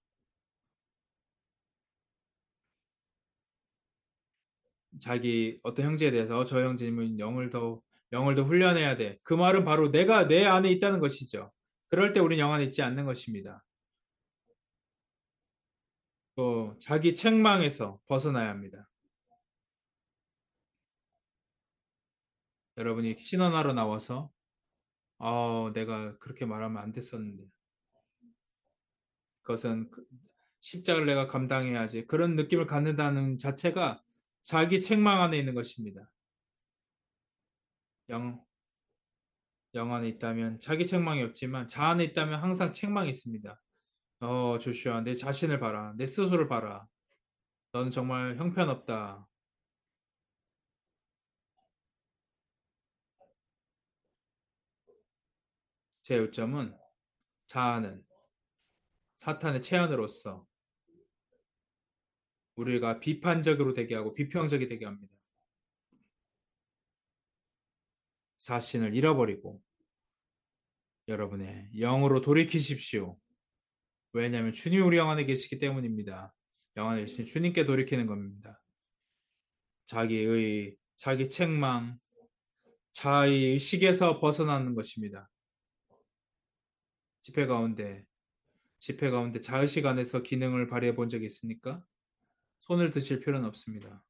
S1: 자기 어떤 형제에 대해서 저 형제님은 영을 더 영을 더 훈련해야 돼. 그 말은 바로 내가 내 안에 있다는 것이죠. 그럴 때 우리는 영 안에 있지 않는 것입니다. 또 자기 책망에서 벗어나야 합니다. 여러분이 신원하러 나와서 어, 내가 그렇게 말하면 안 됐었는데 그것은 그- 십자가를 내가 감당해야지. 그런 느낌을 갖는다는 자체가 자기 책망 안에 있는 것입니다. 영, 영 안에 있다면 자기 책망이 없지만 자 안에 있다면 항상 책망이 있습니다. 어, 조슈아, 내 자신을 봐라. 내 스스로를 봐라. 너는 정말 형편없다. 제 요점은 자아는 사탄의 체현으로서 우리가 비판적으로 되게 하고 비평적이 되게 합니다. 자신을 잃어버리고 여러분의 영으로 돌이키십시오. 왜냐하면 주님 우리 영 안에 계시기 때문입니다. 영 안에 계신 주님께 돌이키는 겁니다. 자기의 자기 책망, 자의 의식에서 벗어나는 것입니다. 집회 가운데 집회 가운데 자의식 안에서 기능을 발휘해 본 적이 있습니까? 손을 드실 필요는 없습니다.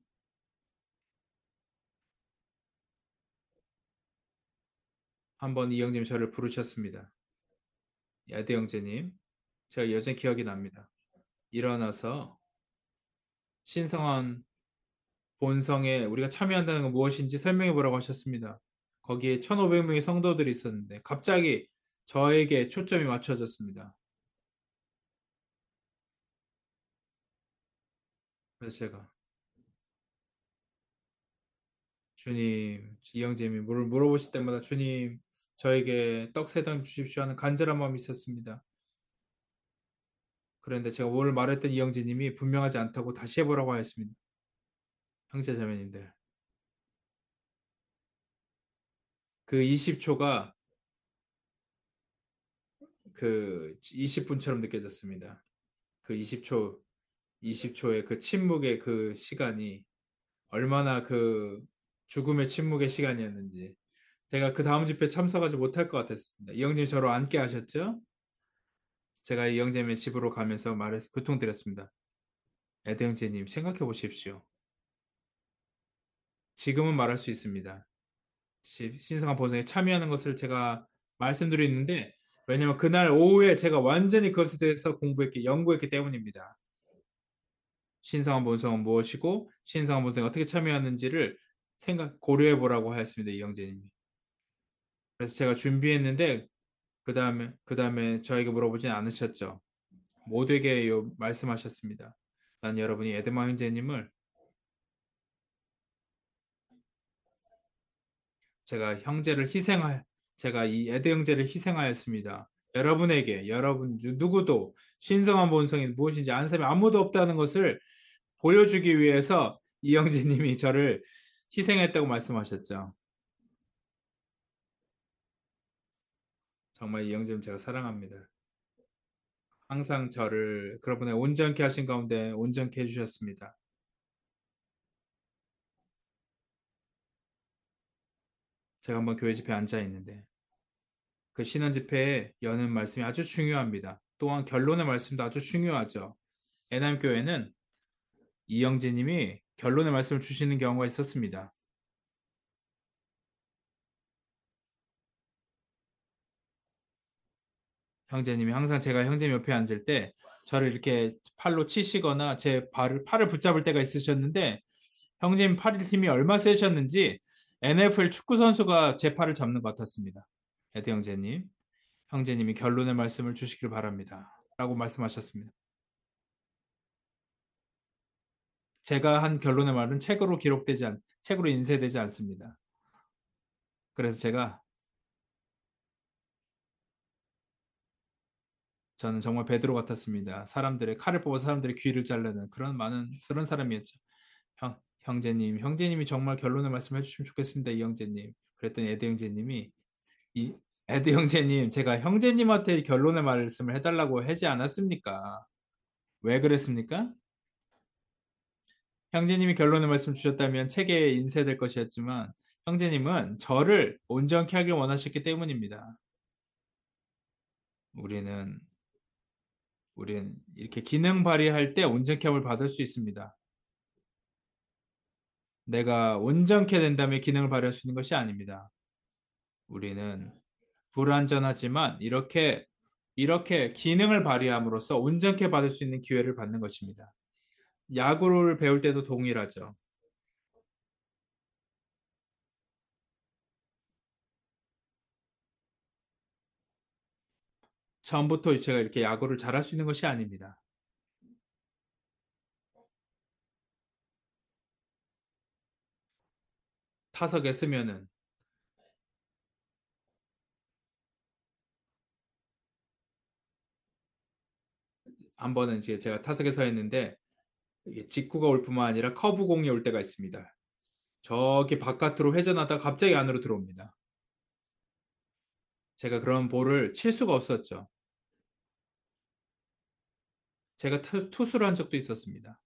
S1: 한번 이영님 저를 부르셨습니다. 야대 형제님, 제가 여전히 기억이 납니다. 일어나서 신성한 본성에 우리가 참여한다는 건 무엇인지 설명해 보라고 하셨습니다. 거기에 천오백 명의 성도들이 있었는데 갑자기 저에게 초점이 맞춰졌습니다. 그래서 제가 주님, 이영재님이 물- 물어보실 때마다 주님, 저에게 떡 세 장 주십시오 하는 간절한 마음이 있었습니다. 그런데 제가 뭘 말했던 이영재님이 분명하지 않다고 다시 해보라고 하였습니다. 형제자매님들. 그 이십 초가 그 이십 분처럼 느껴졌습니다. 그 이십 초, 이십 초의 그 침묵의 그 시간이 얼마나 그 죽음의 침묵의 시간이었는지. 제가 그 다음 집회 참석하지 못할 것 같았습니다. 이영재님 저를 앉게 하셨죠? 제가 이영재님의 집으로 가면서 말을 교통드렸습니다. 에드영재님 생각해 보십시오. 지금은 말할 수 있습니다. 시- 신성한 본성에 참여하는 것을 제가 말씀드리는데 왜냐면 그날 오후에 제가 완전히 그것에 대해서 공부했기, 연구했기 때문입니다. 신성한 본성은 무엇이고 신성한 본성에 어떻게 참여하는지를 생각 고려해 보라고 하였습니다. 이영재님이. 그래서 제가 준비했는데 그 다음에 그 다음에 저에게 물어보진 않으셨죠. 모두에게 요- 말씀하셨습니다. 난 여러분이 에드마 형제님을 제가 형제를 희생할 제가 이 에드 형제를 희생하였습니다. 여러분에게 여러분 누구도 신성한 본성이 무엇인지 아는 사람이 아무도 없다는 것을 보여주기 위해서 이 형제님이 저를 희생했다고 말씀하셨죠. 정말 이 형제님 제가 사랑합니다. 항상 저를 그러분의 온전케 하신 가운데 온전케 해주셨습니다. 제가 한번 교회 집회에 앉아 있는데 그 신원 집회에 여는 말씀이 아주 중요합니다. 또한 결론의 말씀도 아주 중요하죠. 애남교회는 이영재님이 결론의 말씀을 주시는 경우가 있었습니다. 형제님이 항상 제가 형제님 옆에 앉을 때 저를 이렇게 팔로 치시거나 제 발을, 팔을 붙잡을 때가 있으셨는데 형제님 팔 힘이 얼마 세셨는지 엔에프엘 축구 선수가 제 팔을 잡는 것 같았습니다. 에드 형제님, 형제님이 결론의 말씀을 주시길 바랍니다. 라고 말씀하셨습니다. 제가 한 결론의 말은 책으로 기록되지 않, 책으로 인쇄되지 않습니다. 그래서 제가 저는 정말 베드로 같았습니다. 사람들의 칼을 뽑아 사람들의 귀를 자르는 그런 많은 그런 사람이었죠. 형, 형제님, 형제님이 정말 결론의 말씀 해주시면 좋겠습니다. 이 형제님. 그랬더니 에드 형제님이 이 에드 형제님, 제가 형제님한테 결론의 말씀을 해달라고 하지 않았습니까? 왜 그랬습니까? 형제님이 결론의 말씀 주셨다면 책에 인쇄될 것이었지만 형제님은 저를 온전케 하길 원하셨기 때문입니다. 우리는 우리는 이렇게 기능 발휘할 때 온전케 함을 받을 수 있습니다. 내가 온전케 된다면 기능을 발휘할 수 있는 것이 아닙니다. 우리는 불완전하지만 이렇게 이렇게 기능을 발휘함으로써 온전케 받을 수 있는 기회를 받는 것입니다. 야구를 배울 때도 동일하죠. 처음부터 제가 이렇게 야구를 잘할 수 있는 것이 아닙니다. 타석에 서면은 한 번은 이제 제가 타석에 서 있는데 이게 직구가 올 뿐만 아니라 커브 공이 올 때가 있습니다. 저기 바깥으로 회전하다가 갑자기 안으로 들어옵니다. 제가 그런 볼을 칠 수가 없었죠. 제가 투, 투수를 한 적도 있었습니다.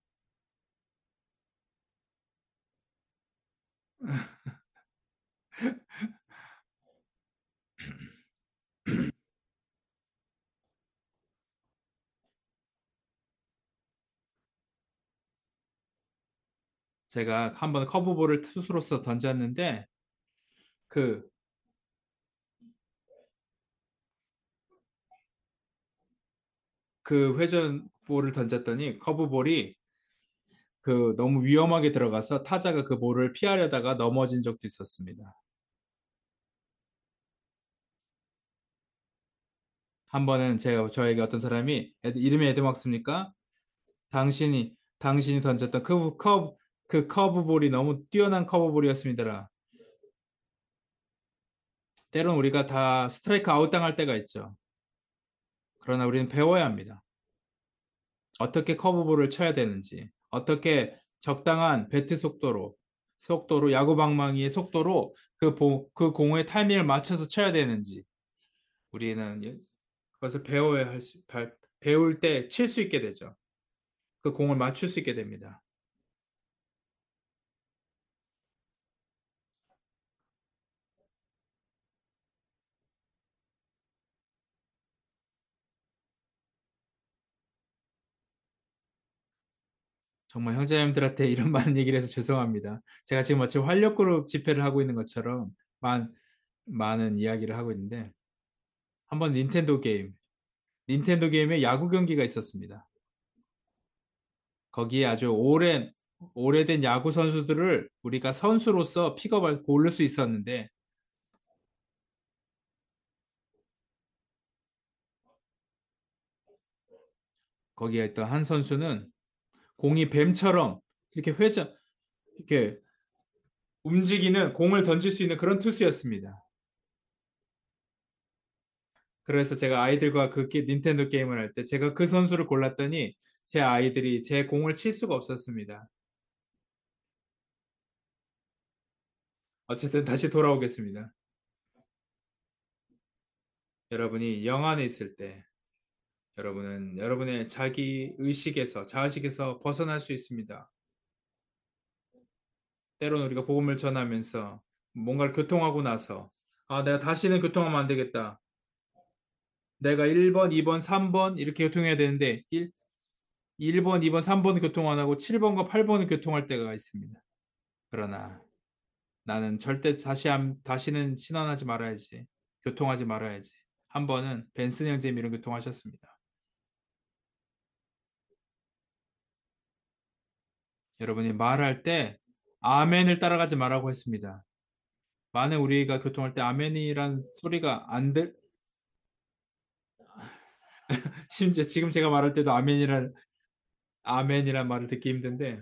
S1: 제가 한 번 커브볼을 투수로서 던졌는데 그, 그 회전 볼을 던졌더니 커브볼이 그 너무 위험하게 들어가서 타자가 그 볼을 피하려다가 넘어진 적도 있었습니다. 한 번은 제가 저에게 어떤 사람이 에드- 이름이 에드막스입니까? 당신이 당신이 던졌던 그 커브 그 커브볼이 너무 뛰어난 커브볼이었습니다. 때론 우리가 다 스트라이크 아웃 당할 때가 있죠. 그러나 우리는 배워야 합니다. 어떻게 커브볼을 쳐야 되는지, 어떻게 적당한 배트 속도로, 속도로 야구 방망이의 속도로 그, 보, 그 공의 타이밍을 맞춰서 쳐야 되는지 우리는 예- 그것을 배워야 할 수, 발- 배울 때 칠 수 있게 되죠. 그 공을 맞출 수 있게 됩니다. 정말 형제님들한테 이런 많은 얘기를 해서 죄송합니다. 제가 지금 마치 활력그룹 집회를 하고 있는 것처럼 많, 많은 이야기를 하고 있는데 한번 닌텐도 게임, 닌텐도 게임에 야구 경기가 있었습니다. 거기에 아주 오랜, 오래된 야구 선수들을 우리가 선수로서 픽업할, 고를 수 있었는데 거기에 있던 한 선수는 공이 뱀처럼 이렇게 회전, 이렇게 움직이는 공을 던질 수 있는 그런 투수였습니다. 그래서 제가 아이들과 그 게- 닌텐도 게임을 할 때 제가 그 선수를 골랐더니 제 아이들이 제 공을 칠 수가 없었습니다. 어쨌든 다시 돌아오겠습니다. 여러분이 영 안에 있을 때 여러분은 여러분의 자기 의식에서 자아식에서 벗어날 수 있습니다. 때로는 우리가 복음을 전하면서 뭔가를 교통하고 나서 아, 내가 다시는 교통하면 안 되겠다. 내가 일 번, 이 번, 삼 번 이렇게 교통해야 되는데 일, 일 번, 이 번, 삼 번 교통 안 하고 칠 번과 팔 번을 교통할 때가 있습니다. 그러나 나는 절대 다시 함- 다시는 신원하지 말아야지. 교통하지 말아야지. 한 번은 벤슨 형제님 이런 교통하셨습니다. 여러분이 말할 때 아멘을 따라가지 말라고 했습니다. 많은 우리가 교통할 때 아멘이란 소리가 안 들, 심지어 지금 제가 말할 때도 아멘이란 아멘이란 말을 듣기 힘든데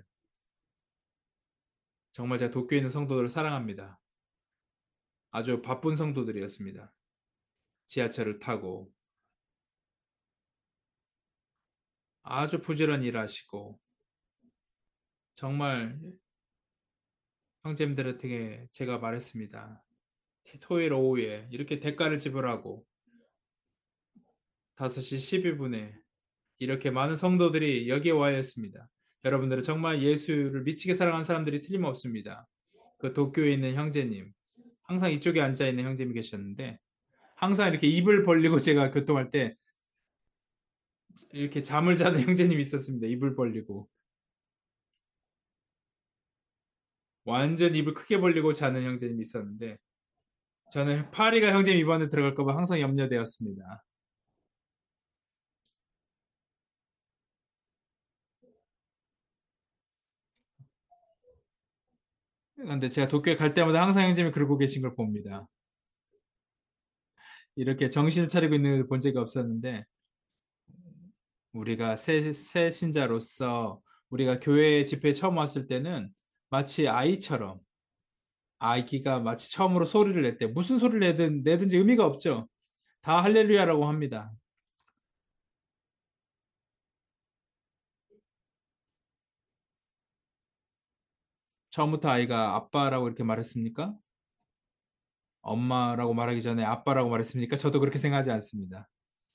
S1: 정말 제가 도쿄에 있는 성도들을 사랑합니다. 아주 바쁜 성도들이었습니다. 지하철을 타고 아주 부지런히 일하시고 정말 형제님들한테 제가 말했습니다. 토요일 오후에 이렇게 대가를 지불하고 다섯 시 십일 분에 이렇게 많은 성도들이 여기에 와 있습니다. 여러분들은 정말 예수를 미치게 사랑하는 사람들이 틀림없습니다. 그 도쿄에 있는 형제님, 항상 이쪽에 앉아 있는 형제님이 계셨는데 항상 이렇게 입을 벌리고 제가 교통할 때 이렇게 잠을 자는 형제님이 있었습니다. 입을 벌리고 완전 입을 크게 벌리고 자는 형제님이 있었는데 저는 파리가 형제님 입안에 들어갈까 봐 항상 염려되었습니다. 근데 제가 도쿄에 갈 때마다 항상 형제님이 그러고 계신 걸 봅니다. 이렇게 정신을 차리고 있는 걸 본 적이 없었는데 우리가 새, 새 신자로서 우리가 교회 집회에 처음 왔을 때는 마치 아이처럼 아기가 마치 처음으로 소리를 낼 때 무슨 소리를 내든 내든지 의미가 없죠. 다 할렐루야라고 합니다. 처음부터 아이가 아빠라고 이렇게 말했습니까? 엄마라고 말하기 전에 아빠라고 말했습니까? 저도 그렇게 생각하지 않습니다.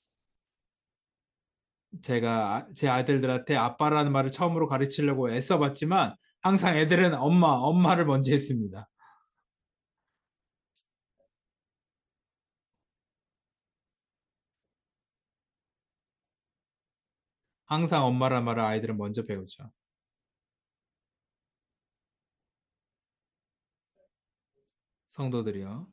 S1: 제가 아- 제 아이들한테 아빠라는 말을 처음으로 가르치려고 애써봤지만 항상 애들은 엄마, 엄마를 먼저 했습니다. 항상 엄마란 말을 아이들은 먼저 배우죠. 성도들이요.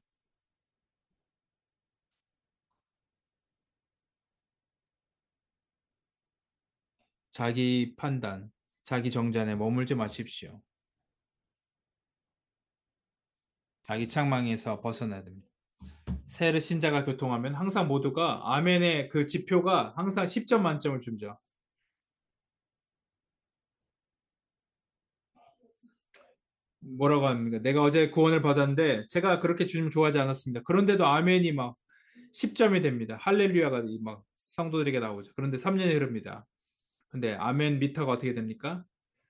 S1: 자기 판단, 자기 정죄에 머물지 마십시오. 자기 책망에서 벗어나야 됩니다. 세례 신자가 교통하면 항상 모두가 아멘의 그 지표가 항상 십 점 만점을 줍니다. 뭐라고 합니까? 내가 어제 구원을 받았는데 제가 그렇게 주님 좋아하지 않았습니다. 그런데도 아멘이 막 십 점이 됩니다. 할렐루야가 막 성도들에게 나오죠. 그런데 삼 년이 흐릅니다. 근데 아멘 미터가 어떻게 됩니까?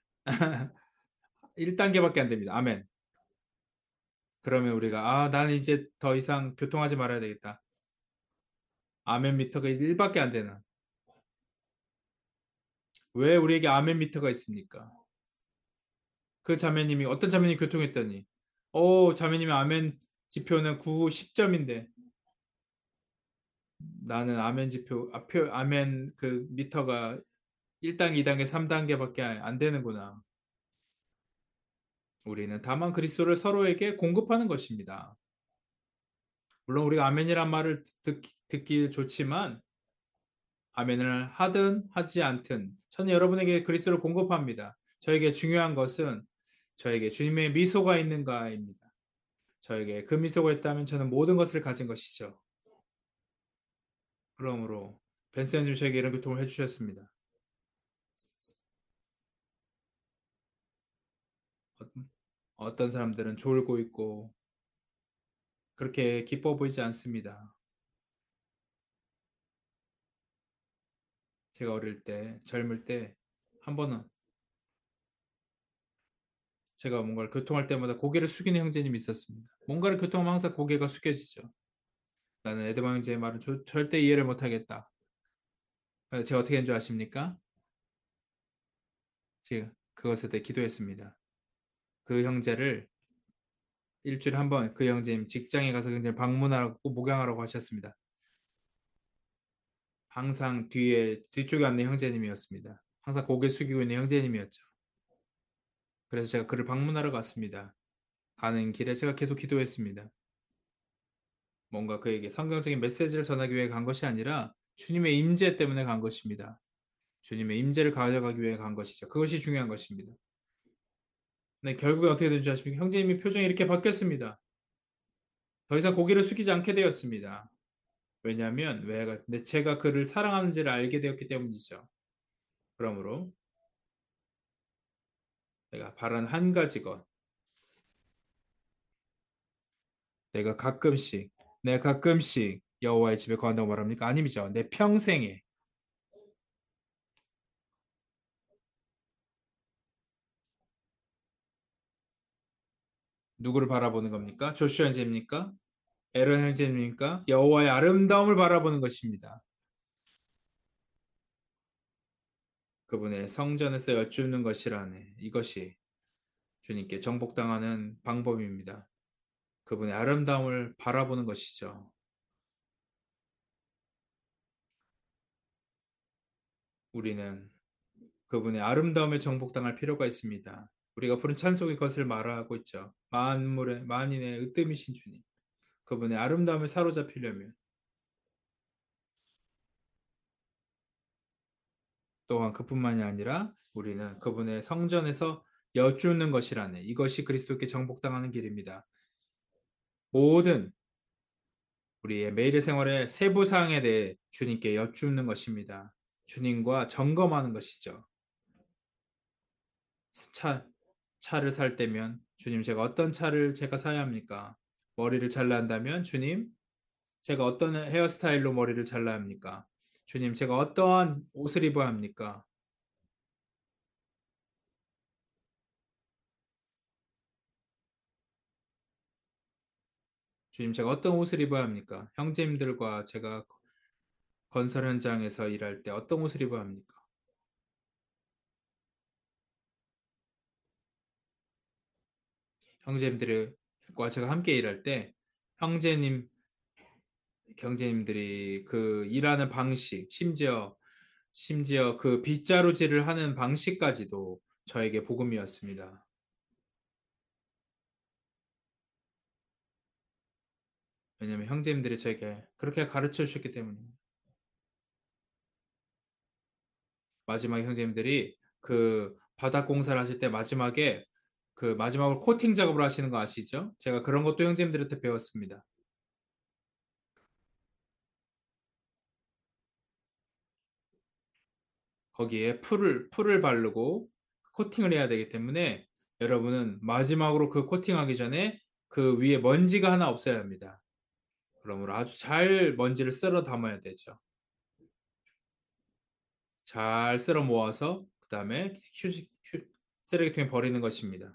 S1: 일 단계밖에 안 됩니다. 아멘. 그러면 우리가 아, 나는 이제 더 이상 교통하지 말아야 되겠다. 아멘 미터가 일밖에 안 되는. 왜 우리에게 아멘 미터가 있습니까? 그 자매님이 어떤 자매님이 교통했더니 오, 자매님의 아멘 지표는 구, 십 점인데 나는 아멘 지표, 아, 표, 아멘 그 미터가 일 단계, 이 단계, 삼 단계밖에 안 되는구나. 우리는 다만 그리스도를 서로에게 공급하는 것입니다. 물론 우리가 아멘이란 말을 듣, 듣기 좋지만 아멘을 하든 하지 않든 저는 여러분에게 그리스도를 공급합니다. 저에게 중요한 것은 저에게 주님의 미소가 있는가입니다. 저에게 그 미소가 있다면 저는 모든 것을 가진 것이죠. 그러므로 벤스님 저에게 이런 교통을 해주셨습니다. 어- 어떤 사람들은 졸고 있고 그렇게 기뻐 보이지 않습니다. 제가 어릴 때, 젊을 때 한 번은 제가 뭔가를 교통할 때마다 고개를 숙이는 형제님이 있었습니다. 뭔가를 교통하면 항상 고개가 숙여지죠. 나는 에드방 형제의 말은 조- 절대 이해를 못하겠다. 그래서 제가 어떻게 한 줄 아십니까? 제가 그것에 대해 기도했습니다. 그 형제를 일주일에 한 번 그 형제님 직장에 가서 굉장히 방문하라고 목양하라고 하셨습니다. 항상 뒤에 뒤쪽에 앉는 형제님이었습니다. 항상 고개 숙이고 있는 형제님이었죠. 그래서 제가 그를 방문하러 갔습니다. 가는 길에 제가 계속 기도했습니다. 뭔가 그에게 성경적인 메시지를 전하기 위해 간 것이 아니라 주님의 임재 때문에 간 것입니다. 주님의 임재를 가져가기 위해 간 것이죠. 그것이 중요한 것입니다. 네, 결국에 어떻게 된줄 아십니까? 형제님이 표정이 이렇게 바뀌었습니다. 더 이상 고개를 숙이지 않게 되었습니다. 왜냐하면 왜가 내 제가 그를 사랑하는지를 알게 되었기 때문이죠. 그러므로 내가 바란 한 가지 것, 내가 가끔씩, 내가 가끔씩 여호와의 집에 거한다고 말합니까? 아니죠. 내 평생에 누구를 바라보는 겁니까? 조슈아 형제입니까? 에런 형제입니까? 여호와의 아름다움을 바라보는 것입니다. 그분의 성전에서 여쭙는 것이라네. 이것이 주님께 정복당하는 방법입니다. 그분의 아름다움을 바라보는 것이죠. 우리는 그분의 아름다움에 정복당할 필요가 있습니다. 우리가 부른 찬송의 것을 말하고 있죠. 만물의 만인의 으뜸이신 주님. 그분의 아름다움에 사로잡히려면 또한 그뿐만이 아니라 우리는 그분의 성전에서 여쭙는 것이라네. 이것이 그리스도께 정복당하는 길입니다. 모든 우리의 매일의 생활의 세부 사항에 대해 주님께 여쭙는 것입니다. 주님과 점검하는 것이죠. 차, 차를 살 때면 주님 제가 어떤 차를 제가 사야 합니까? 머리를 잘라 한다면 주님 제가 어떤 헤어스타일로 머리를 잘라야 합니까? 주님 제가 어떠한 옷을 입어야 합니까? 주님 제가 어떤 옷을 입어야 합니까? 형제님들과 제가 건설 현장에서 일할 때 어떤 옷을 입어야 합니까? 형제님들과 제가 함께 일할 때 형제님 경제님들이 그 일하는 방식, 심지어 심지어 그 빗자루질을 하는 방식까지도 저에게 복음이었습니다. 왜냐하면 형제님들이 저에게 그렇게 가르쳐 주셨기 때문입니다. 마지막에 형제님들이 그 바닥 공사를 하실 때 마지막에 그 마지막으로 코팅 작업을 하시는 거 아시죠? 제가 그런 것도 형제님들한테 배웠습니다. 거기에 풀을 풀을 바르고 코팅을 해야 되기 때문에 여러분은 마지막으로 그 코팅하기 전에 그 위에 먼지가 하나 없어야 합니다. 그러므로 아주 잘 먼지를 쓸어 담아야 되죠. 잘 쓸어 모아서 그 다음에 휴지, 휴, 쓰레기통에 버리는 것입니다.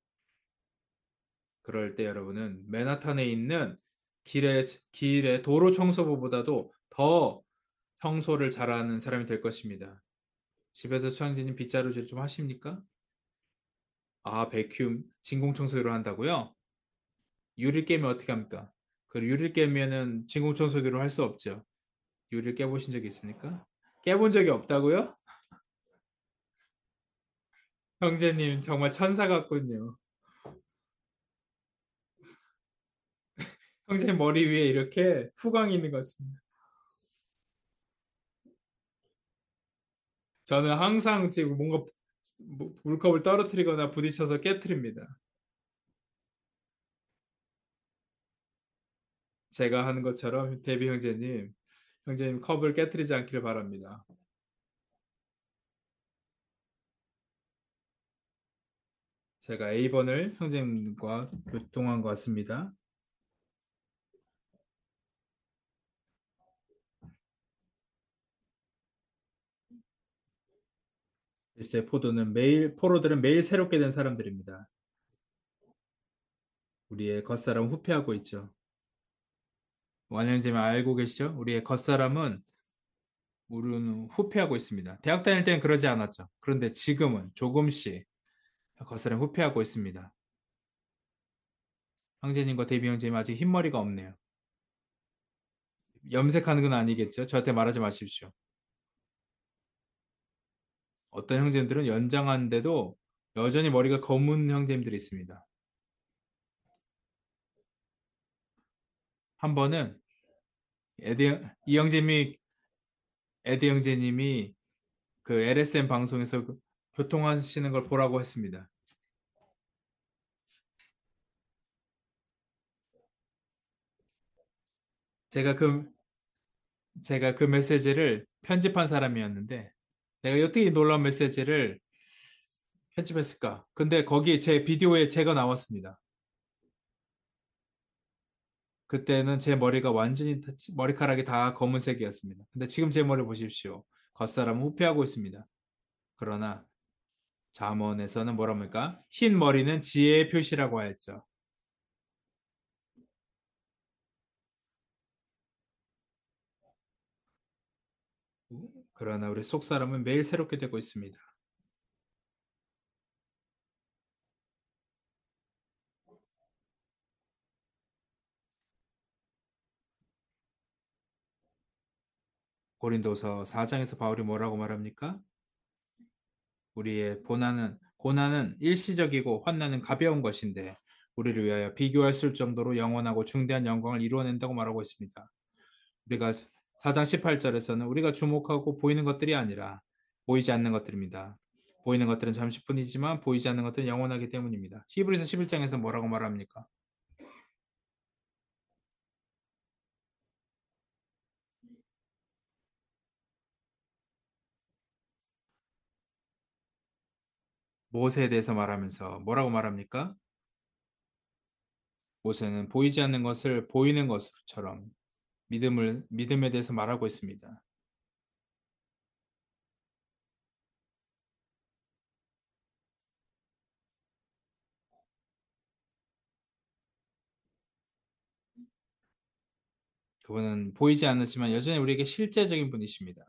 S1: 그럴 때 여러분은 맨하탄에 있는 길의, 길의 도로 청소부보다도 더 청소를 잘하는 사람이 될 것입니다. 집에서 수영진님 빗자루질 좀 하십니까? 아, 베큐um, 진공청소기로 한다고요? 유리를 깨면 어떻게 합니까? 그 유리를 깨면은 진공청소기로 할 수 없죠. 유리를 깨보신 적이 있습니까? 깨본 적이 없다고요? 형제님 정말 천사 같군요. 형제님 머리 위에 이렇게 후광이 있는 것 같습니다. 저는 항상 지금 뭔가 물컵을 떨어뜨리거나 부딪혀서 깨트립니다. 제가 하는 것처럼 데비 형제님, 형제님 컵을 깨트리지 않기를 바랍니다. 제가 에이번을 형제님과 교통한 것 같습니다. 그리스도의 포도는 매일, 포로들은 매일 새롭게 된 사람들입니다. 우리의 겉사람은 후퇴하고 있죠. 완영님이 알고 계시죠? 우리의 겉사람은 우리는 후퇴하고 있습니다. 대학 다닐 때는 그러지 않았죠. 그런데 지금은 조금씩 겉사람 후퇴하고 있습니다. 형제님과 데뷔 형제님 아직 흰머리가 없네요. 염색하는 건 아니겠죠? 저한테 말하지 마십시오. 어떤 형제님들은 연장하는데도 여전히 머리가 검은 형제님들이 있습니다. 한 번은 에디, 이 형제님이 에디 형제님이 그 엘에스엠 방송에서 그 교통하시는 걸 보라고 했습니다. 제가 그 제가 그 메시지를 편집한 사람이었는데 내가 어떻게 이 놀라운 메시지를 편집했을까? 근데 거기 제 비디오에 제가 나왔습니다. 그때는 제 머리가 완전히 다- 머리카락이 다 검은색이었습니다. 근데 지금 제 머리 보십시오. 겉사람은 후퇴하고 있습니다. 그러나 잠언에서는 뭐라 합니까? 흰 머리는 지혜의 표시라고 하였죠. 그러나 우리 속사람은 매일 새롭게 되고 있습니다. 고린도서 사 장에서 바울이 뭐라고 말합니까? 우리의 고난은 고난은 일시적이고 환난은 가벼운 것인데 우리를 위하여 비교할 수 정도로 영원하고 중대한 영광을 이루어낸다고 말하고 있습니다. 우리가 사 장 십팔 절에서는 우리가 주목하고 보이는 것들이 아니라 보이지 않는 것들입니다. 보이는 것들은 잠시뿐이지만 보이지 않는 것들은 영원하기 때문입니다. 히브리서 십일 장에서 뭐라고 말합니까? 모세에 대해서 말하면서 뭐라고 말합니까? 모세는 보이지 않는 것을 보이는 것처럼 믿음을 믿음에 대해서 말하고 있습니다. 그분은 보이지 않았지만 여전히 우리에게 실제적인 분이십니다.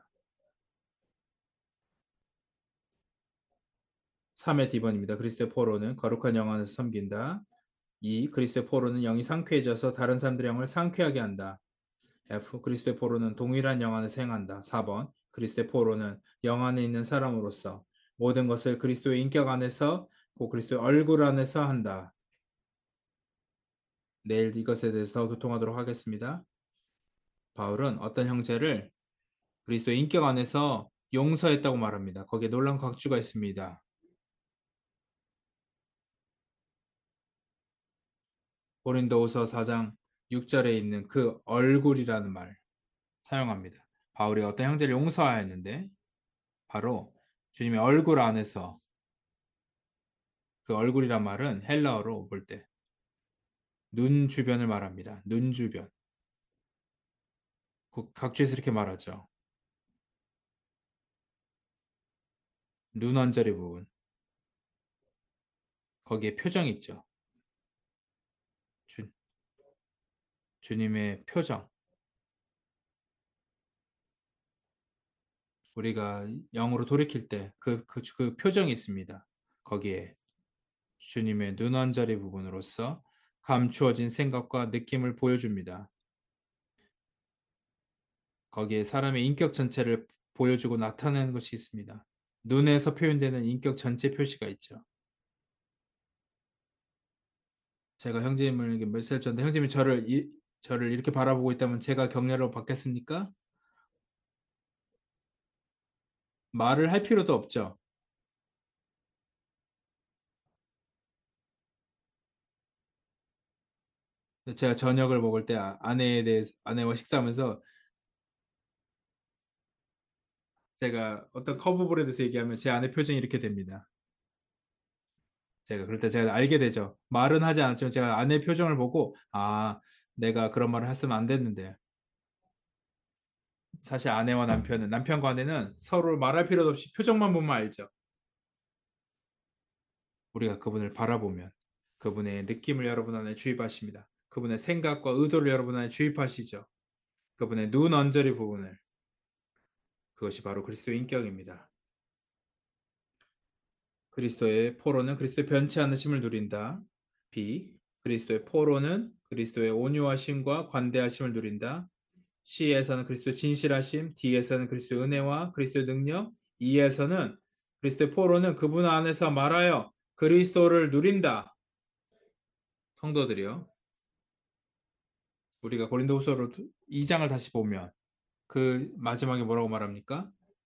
S1: 삼의 디번입니다. 그리스도의 포로는 거룩한 영 안에서 섬긴다. 이 그리스도의 포로는 영이 상쾌해져서 다른 사람들의 영을 상쾌하게 한다. F 그리스도의 포로는 동일한 영 안에서 행한다. 사 번 그리스도의 포로는 영 안에 있는 사람으로서 모든 것을 그리스도의 인격 안에서 고 그리스도의 얼굴 안에서 한다. 내일 이것에 대해서 교통하도록 하겠습니다. 바울은 어떤 형제를 그리스도의 인격 안에서 용서했다고 말합니다. 거기에 놀라운 각주가 있습니다. 고린도후서 사 장 육 절에 있는 그 얼굴이라는 말 사용합니다. 바울이 어떤 형제를 용서하였는데 바로 주님의 얼굴 안에서, 그 얼굴이란 말은 헬라어로 볼 때 눈 주변을 말합니다. 눈 주변. 그 각주에서 이렇게 말하죠. 눈 언저리 부분. 거기에 표정이 있죠. 주, 주님의 표정. 우리가 영으로 돌이킬 때 그, 그, 그 표정이 있습니다. 거기에 주님의 눈 언저리 부분으로서 감추어진 생각과 느낌을 보여줍니다. 거기에 사람의 인격 전체를 보여주고 나타내는 것이 있습니다. 눈에서 표현되는 인격 전체 표시가 있죠. 제가 형제님을 몇 살 전에 형제님이 저를 이, 저를 이렇게 바라보고 있다면 제가 격려로 받겠습니까? 말을 할 필요도 없죠. 제가 저녁을 먹을 때 아- 아내에 대해서 아내와 식사하면서 제가 어떤 커브볼에 대해서 얘기하면 제 아내 표정이 이렇게 됩니다. 제가 그럴 때 제가 알게 되죠. 말은 하지 않았지만 제가 아내 표정을 보고 아, 내가 그런 말을 했으면 안 됐는데. 사실 아내와 남편은 남편과 아내는 서로 말할 필요도 없이 표정만 보면 알죠. 우리가 그분을 바라보면 그분의 느낌을 여러분 안에 주입하십니다. 그분의 생각과 의도를 여러분 안에 주입하시죠. 그분의 눈 언저리 부분을. 그것이 바로 그리스도의 인격입니다. 그리스도의 포로는 그리스도의 변치 않으심을 누린다. B. 그리스도의 포로는 그리스도의 온유하심과 관대하심을 누린다. C에서는 그리스도의 진실하심, D에서는 그리스도의 은혜와 그리스도의 능력, E에서는 그리스도의 포로는 그분 안에서 말하여 그리스도를 누린다. 성도들이요. 우리가 고린도후서 이 장을 다시 보면 그 마지막에 뭐라고 말합니까?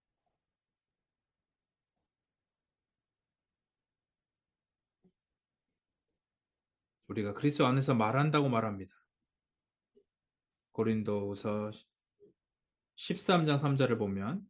S1: 우리가 그리스도 안에서 말한다고 말합니다. 고린도후서 십삼 장 삼 절을 보면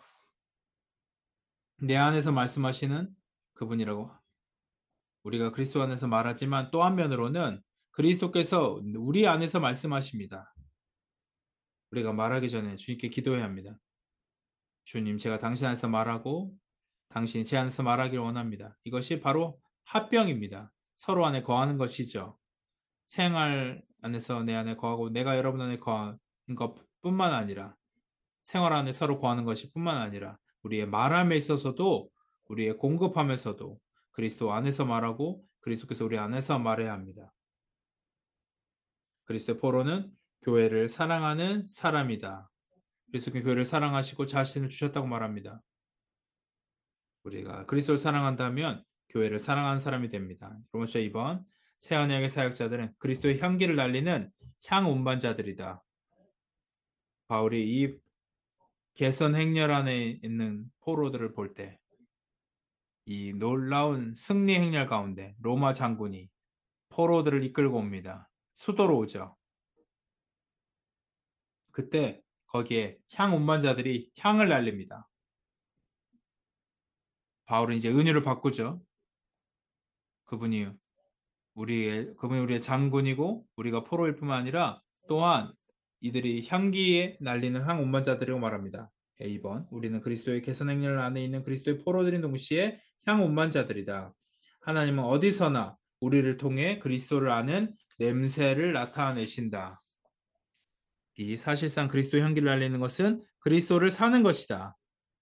S1: 내 안에서 말씀하시는 그분이라고, 우리가 그리스도 안에서 말하지만 또 한면으로는 그리스도께서 우리 안에서 말씀하십니다. 우리가 말하기 전에 주님께 기도해야 합니다. 주님, 제가 당신 안에서 말하고 당신이 제 안에서 말하기를 원합니다. 이것이 바로 합병입니다. 서로 안에 거하는 것이죠. 생활 안에서 내 안에 거하고 내가 여러분 안에 거하는 것뿐만 아니라 생활 안에 서로 거하는 것이 뿐만 아니라 우리의 말함에 있어서도, 우리의 공급함에서도 그리스도 안에서 말하고 그리스도께서 우리 안에서 말해야 합니다. 그리스도의 포로는 교회를 사랑하는 사람이다. 그리스도께 교회를 사랑하시고 자신을 주셨다고 말합니다. 우리가 그리스도를 사랑한다면 교회를 사랑하는 사람이 됩니다. 로마서 이 번 새 언약의 사역자들은 그리스도의 향기를 날리는 향 운반자들이다. 바울이 이 개선 행렬 안에 있는 포로들을 볼 때 이 놀라운 승리 행렬 가운데 로마 장군이 포로들을 이끌고 옵니다. 수도로 오죠. 그때 거기에 향 운반자들이 향을 날립니다. 바울은 이제 은유를 바꾸죠. 그분이 우리의 그분이 우리의 장군이고 우리가 포로일 뿐만 아니라 또한 이들이 향기에 날리는 향 운반자들이라고 말합니다. 이 번 우리는 그리스도의 개선 행렬 안에 있는 그리스도의 포로들인 동시에 향 운반자들이다. 하나님은 어디서나 우리를 통해 그리스도를 아는 냄새를 나타내신다. 이 사실상 그리스도의 향기를 날리는 것은 그리스도를 사는 것이다.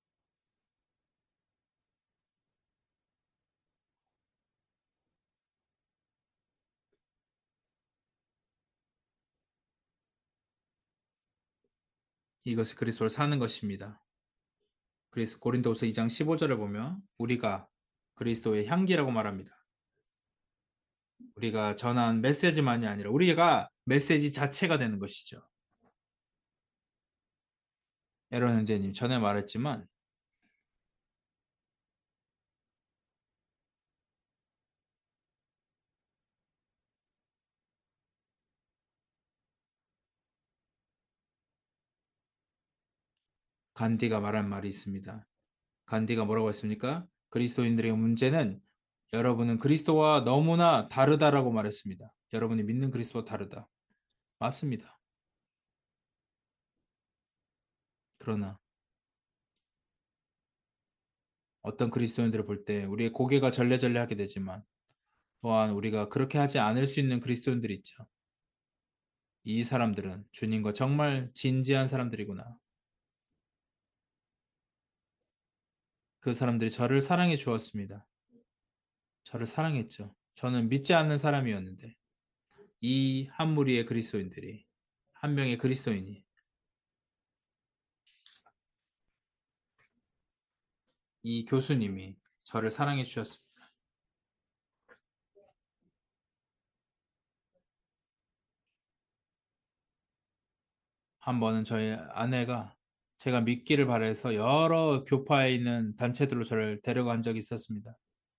S1: 이것이 그리스도를 사는 것입니다. 그래서 고린도후서 이 장 십오 절을 보면 우리가 그리스도의 향기라고 말합니다. 우리가 전한 메시지만이 아니라 우리가 메시지 자체가 되는 것이죠. 에런 형제님 전에 말했지만 간디가 말한 말이 있습니다. 간디가 뭐라고 했습니까? 그리스도인들의 문제는 여러분은 그리스도와 너무나 다르다라고 말했습니다. 여러분이 믿는 그리스도와 다르다. 맞습니다. 그러나 어떤 그리스도인들을 볼 때 우리의 고개가 절레절레 하게 되지만 또한 우리가 그렇게 하지 않을 수 있는 그리스도인들이 있죠. 이 사람들은 주님과 정말 진지한 사람들이구나. 그 사람들이 저를 사랑해 주었습니다. 저를 사랑했죠. 저는 믿지 않는 사람이었는데 이 한 무리의 그리스도인들이 한 명의 그리스도인이 이 교수님이 저를 사랑해 주셨습니다. 한 번은 저희 아내가 제가 믿기를 바라서 여러 교파에 있는 단체들로 저를 데려간 적이 있었습니다.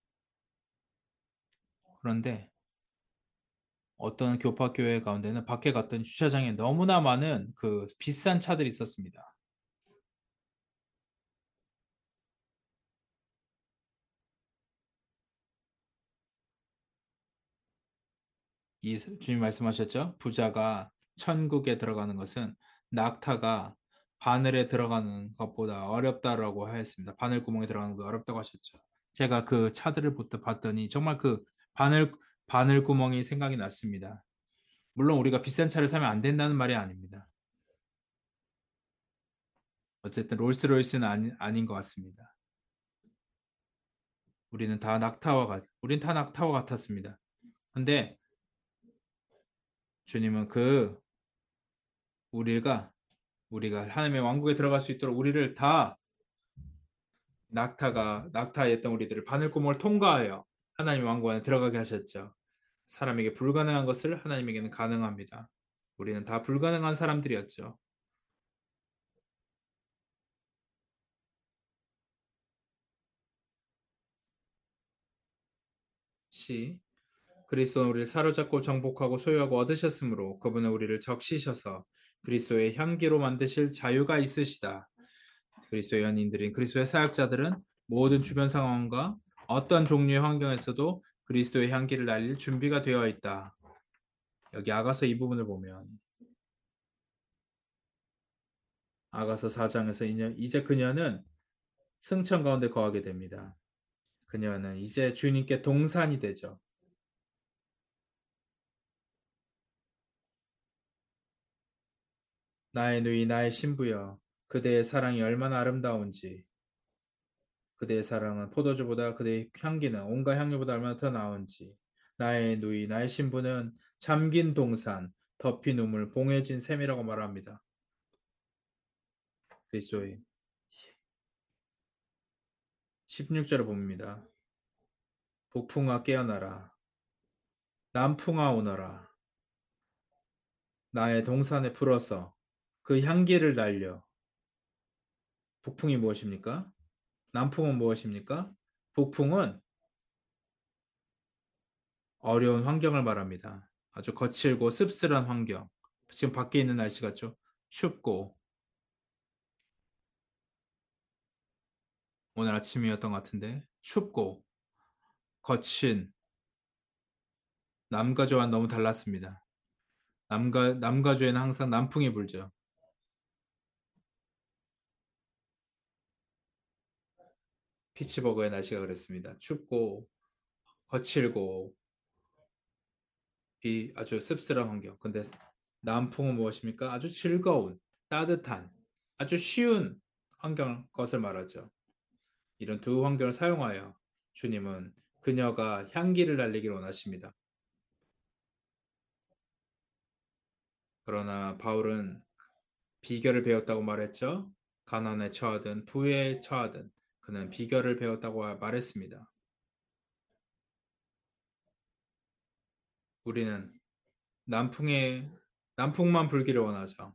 S1: 그런데 어떤 교파 교회 가운데는 밖에 갔더니 주차장에 너무나 많은 그 비싼 차들이 있었습니다. 이 주님 말씀하셨죠? 부자가 천국에 들어가는 것은 낙타가 바늘에 들어가는 것보다 어렵다라고 하였습니다. 바늘 구멍에 들어가는 거 어렵다고 하셨죠. 제가 그 차들을 보다 봤더니 정말 그 바늘 바늘 구멍이 생각이 났습니다. 물론 우리가 비싼 차를 사면 안 된다는 말이 아닙니다. 어쨌든 롤스로이스는 아니, 아닌 것 같습니다. 우리는 다 낙타와 같, 우린 다 낙타와 같았습니다. 근데 주님은 그 우리가 우리가 하나님의 왕국에 들어갈 수 있도록 우리를 다 낙타가 낙타였던 우리들을 바늘구멍을 통과하여 하나님의 왕국 안에 들어가게 하셨죠. 사람에게 불가능한 것을 하나님에게는 가능합니다. 우리는 다 불가능한 사람들이었죠. 시 그리스도는 우리를 사로잡고 정복하고 소유하고 얻으셨으므로 그분은 우리를 적시셔서 그리스도의 향기로 만드실 자유가 있으시다. 그리스도의 연인들인 그리스도의 사역자들은 모든 주변 상황과 어떤 종류의 환경에서도 그리스도의 향기를 날릴 준비가 되어 있다. 여기 아가서 이 부분을 보면 아가서 사 장에서 이제 그녀는 승천 가운데 거하게 됩니다. 그녀는 이제 주님께 동산이 되죠. 나의 누이 나의 신부여 그대의 사랑이 얼마나 아름다운지 그대의 사랑은 포도주보다 그대의 향기는 온갖 향료보다 얼마나 더 나은지 나의 누이 나의 신부는 잠긴 동산 덮인 우물 봉해진 샘이라고 말합니다. 그리스도의 십육 절을 봅니다. 북풍아 깨어나라 남풍아 오너라 나의 동산에 불어서 그 향기를 날려 북풍이 무엇입니까? 남풍은 무엇입니까? 북풍은 어려운 환경을 말합니다. 아주 거칠고 씁쓸한 환경. 지금 밖에 있는 날씨 같죠? 춥고 오늘 아침이었던 것 같은데 춥고 거친 남가주와는 너무 달랐습니다. 남가 남가주에는 항상 남풍이 불죠. 피츠버그의 날씨가 그랬습니다. 춥고 거칠고 비 아주 씁쓸한 환경. 근데 남풍은 무엇입니까? 아주 즐거운 따뜻한 아주 쉬운 환경 것을 말하죠. 이런 두 환경을 사용하여 주님은 그녀가 향기를 날리기를 원하십니다. 그러나 바울은 비결을 배웠다고 말했죠. 가난에 처하든 부에 처하든 그는 비결을 배웠다고 말했습니다. 우리는 남풍에 남풍만 불기를 원하죠.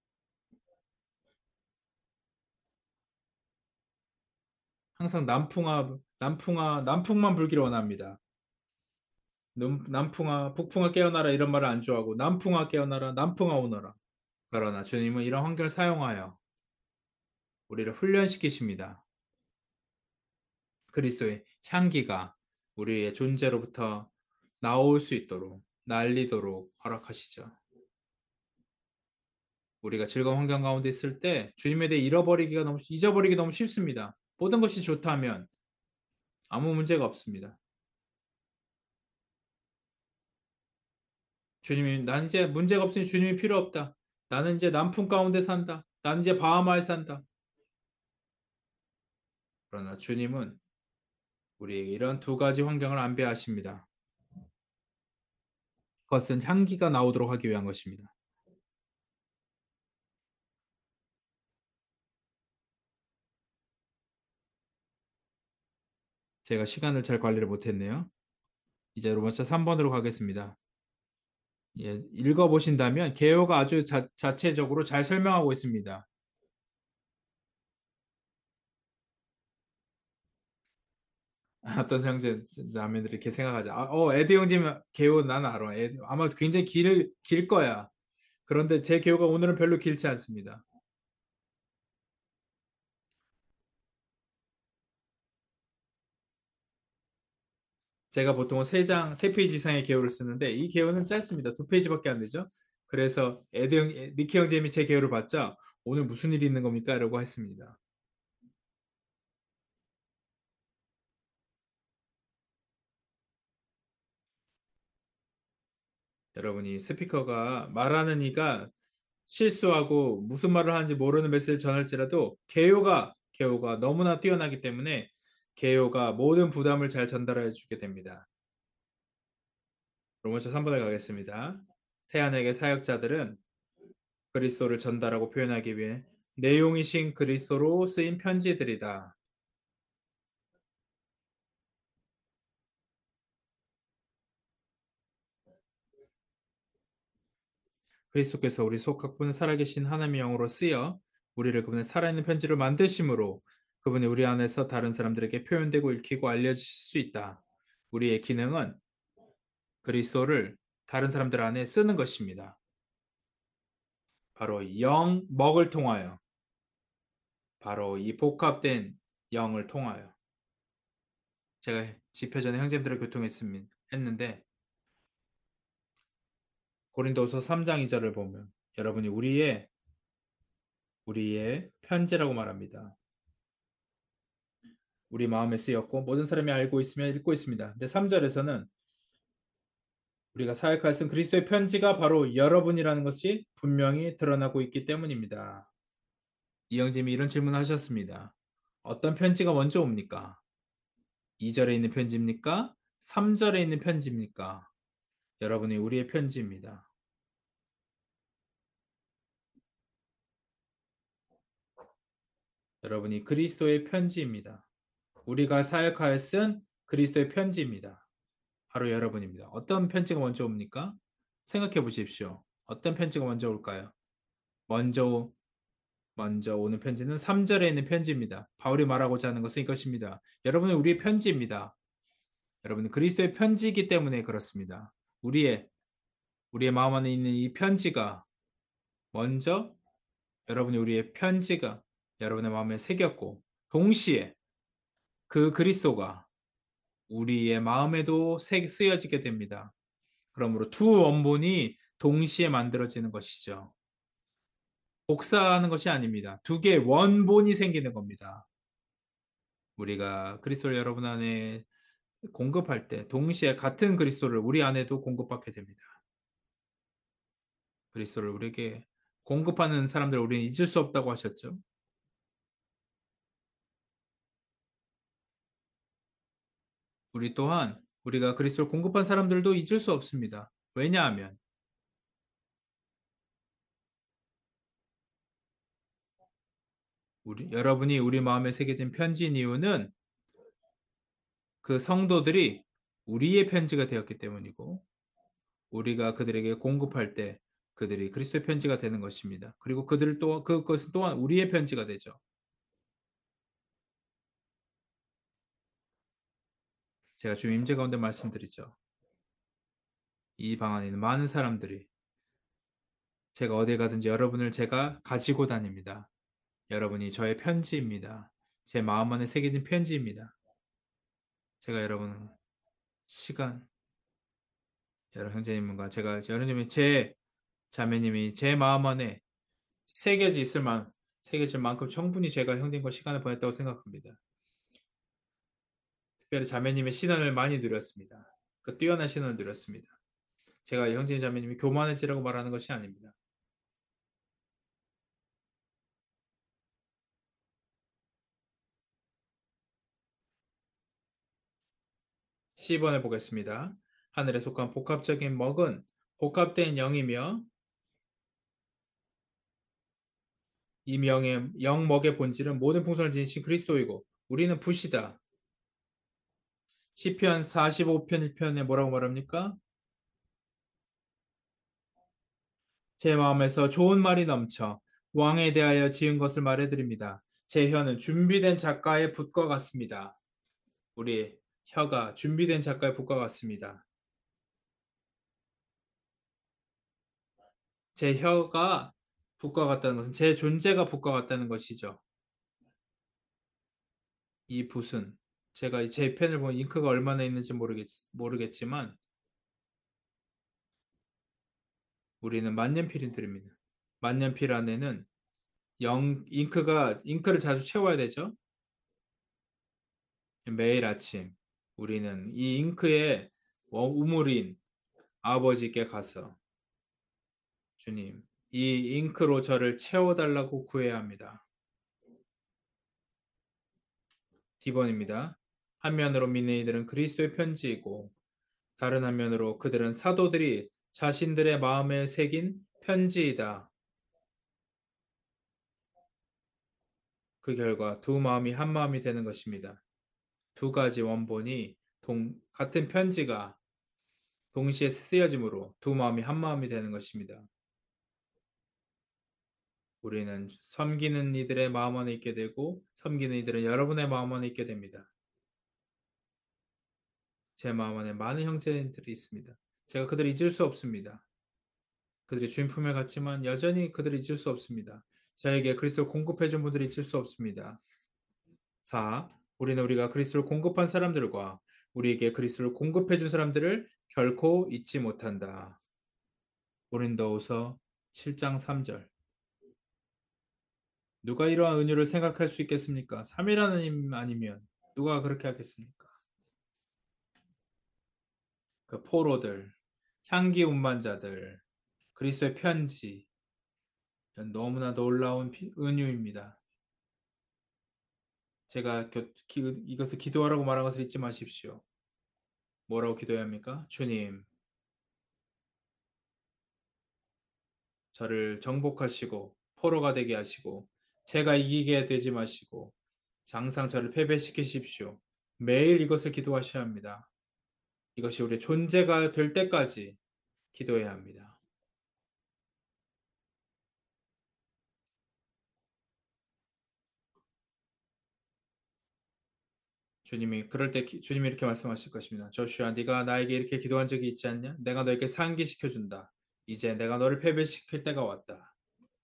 S1: 항상 남풍아 남풍아 남풍만 불기를 원합니다. 남, 남풍아 북풍아 깨어나라 이런 말을 안 좋아하고 남풍아 깨어나라 남풍아 오너라. 그러나 주님은 이런 환경을 사용하여 우리를 훈련시키십니다. 그리스도의 향기가 우리의 존재로부터 나올 수 있도록 날리도록 허락하시죠. 우리가 즐거운 환경 가운데 있을 때 주님에 대해 잃어버리기가 너무 잊어버리기 너무 쉽습니다. 모든 것이 좋다면 아무 문제가 없습니다. 주님이 난 이제 문제가 없으니 주님이 필요 없다. 나는 이제 남풍 가운데 산다. 나는 이제 바하마에 산다. 그러나 주님은 우리에게 이런 두 가지 환경을 안배하십니다. 그것은 향기가 나오도록 하기 위한 것입니다. 제가 시간을 잘 관리를 못했네요. 이제 로마서 삼 번으로 가겠습니다. 예, 읽어보신다면 개요가 아주 자, 자체적으로 잘 설명하고 있습니다. 어떤 형제 자매들이 이렇게 생각하죠. 아, 어, 에드 형님 개요 난 알아. 에드, 아마 굉장히 길, 길 거야. 그런데 제 개요가 오늘은 별로 길지 않습니다. 제가 보통 세 장, 세 페이지 이상의 개요를 쓰는데 이 개요는 짧습니다. 두 페이지밖에 안 되죠. 그래서 에드 형, 니키 형제님이 제 개요를 봤자 오늘 무슨 일이 있는 겁니까? 라고 했습니다. 여러분이 스피커가 말하는 이가 실수하고 무슨 말을 하는지 모르는 메시지를 전할지라도 개요가 개요가 너무나 뛰어나기 때문에 개요가 모든 부담을 잘 전달해 주게 됩니다. 로마서 삼 번에 가겠습니다. 세안에게 사역자들은 그리스도를 전달하고 표현하기 위해 내용이신 그리스도로 쓰인 편지들이다. 그리스도께서 우리 속학부는 살아계신 하나님의 영으로 쓰여 우리를 그분의 살아있는 편지로 만드심으로 그분이 우리 안에서 다른 사람들에게 표현되고 읽히고 알려질 수 있다. 우리의 기능은 그리스도를 다른 사람들 안에 쓰는 것입니다. 바로 영, 먹을 통하여, 바로 이 복합된 영을 통하여. 제가 집회 전에 형제들을 교통했습니다. 했는데 고린도서 삼 장 이 절을 보면 여러분이 우리의 우리의 편지라고 말합니다. 우리 마음에 쓰였고 모든 사람이 알고 있으며 읽고 있습니다. 근데 삼 절에서는 우리가 사역할 쓴 그리스도의 편지가 바로 여러분이라는 것이 분명히 드러나고 있기 때문입니다. 이영짐이 이런 질문을 하셨습니다. 어떤 편지가 먼저 옵니까? 이 절에 있는 편지입니까? 삼 절에 있는 편지입니까? 여러분이 우리의 편지입니다. 여러분이 그리스도의 편지입니다. 우리가 사역하여 쓴 그리스도의 편지입니다. 바로 여러분입니다. 어떤 편지가 먼저 옵니까? 생각해 보십시오. 어떤 편지가 먼저 올까요? 먼저 먼저 오는 편지는 삼 절에 있는 편지입니다. 바울이 말하고자 하는 것은 이것입니다. 여러분은 우리의 편지입니다. 여러분은 그리스도의 편지이기 때문에 그렇습니다. 우리의 우리의 마음 안에 있는 이 편지가 먼저 여러분이 우리의 편지가 여러분의 마음에 새겼고 동시에 그 그리스도가 우리의 마음에도 쓰여지게 됩니다. 그러므로 두 원본이 동시에 만들어지는 것이죠. 복사하는 것이 아닙니다. 두 개의 원본이 생기는 겁니다. 우리가 그리스도를 여러분 안에 공급할 때 동시에 같은 그리스도를 우리 안에도 공급받게 됩니다. 그리스도를 우리에게 공급하는 사람들을 우리는 잊을 수 없다고 하셨죠. 우리 또한 우리가 그리스도를 공급한 사람들도 잊을 수 없습니다. 왜냐하면 우리, 여러분이 우리 마음에 새겨진 편지인 이유는 그 성도들이 우리의 편지가 되었기 때문이고 우리가 그들에게 공급할 때 그들이 그리스도의 편지가 되는 것입니다. 그리고 그들을 또 그것은 또한 우리의 편지가 되죠. 제가 주님 임재 가운데 말씀드리죠. 이 방 안에 있는 많은 사람들이 제가 어디 가든지 여러분을 제가 가지고 다닙니다. 여러분이 저의 편지입니다. 제 마음 안에 새겨진 편지입니다. 제가 여러분 시간 여러 형제님과 제가 여러분이 제 자매님이 제 마음 안에 새겨져 있을 만 새겨질 만큼 충분히 제가 형제님과 시간을 보냈다고 생각합니다. 특별히 자매님의 신앙을 많이 누렸습니다. 그 뛰어난 신앙을 누렸습니다. 제가 형제 자매님이 교만해지라고 말하는 것이 아닙니다. 십 번을 보겠습니다. 하늘에 속한 복합적인 먹은 복합된 영이며 이 명의 영먹의 본질은 모든 풍성을 지니신 그리스도이고 우리는 붓이다. 시편 사십오 편 일 편에 뭐라고 말합니까? 제 마음에서 좋은 말이 넘쳐 왕에 대하여 지은 것을 말해드립니다. 제 혀는 준비된 작가의 붓과 같습니다. 우리 혀가 준비된 작가의 붓과 같습니다. 제 혀가 붓과 같다는 것은 제 존재가 붓과 같다는 것이죠. 이 붓은 제가 제 펜을 보면 잉크가 얼마나 있는지 모르겠, 모르겠지만 우리는 만년필인들입니다. 만년필 안에는 영, 잉크가 잉크를 자주 채워야 되죠. 매일 아침 우리는 이 잉크의 우물인 아버지께 가서 주님, 이 잉크로 저를 채워달라고 구해야 합니다. 디 번입니다. 한면으로 믿는 이들은 그리스도의 편지이고 다른 한면으로 그들은 사도들이 자신들의 마음에 새긴 편지이다. 그 결과 두 마음이 한 마음이 되는 것입니다. 두 가지 원본이 동, 같은 편지가 동시에 쓰여짐으로 두 마음이 한 마음이 되는 것입니다. 우리는 섬기는 이들의 마음 안에 있게 되고 섬기는 이들은 여러분의 마음 안에 있게 됩니다. 제 마음 안에 많은 형제들이 있습니다. 제가 그들을 잊을 수 없습니다. 그들이 주님 품에 갔지만 여전히 그들을 잊을 수 없습니다. 저에게 그리스도를 공급해준 분들이 잊을 수 없습니다. 사. 우리는 우리가 그리스도를 공급한 사람들과 우리에게 그리스도를 공급해준 사람들을 결코 잊지 못한다. 고린도후서 칠 장 삼 절. 누가 이러한 은유를 생각할 수 있겠습니까? 삼일 하나님 아니면 누가 그렇게 하겠습니까? 그 포로들, 향기 운반자들, 그리스도의 편지, 너무나 놀라운 은유입니다. 제가 기, 이것을 기도하라고 말한 것을 잊지 마십시오. 뭐라고 기도해야 합니까? 주님, 저를 정복하시고 포로가 되게 하시고 제가 이기게 되지 마시고 항상 저를 패배시키십시오. 매일 이것을 기도하셔야 합니다. 이것이 우리의 존재가 될 때까지 기도해야 합니다. 주님이 그럴 때 주님이 이렇게 말씀하실 것입니다. 조슈아, 네가 나에게 이렇게 기도한 적이 있지 않냐? 내가 너에게 상기시켜 준다. 이제 내가 너를 패배시킬 때가 왔다.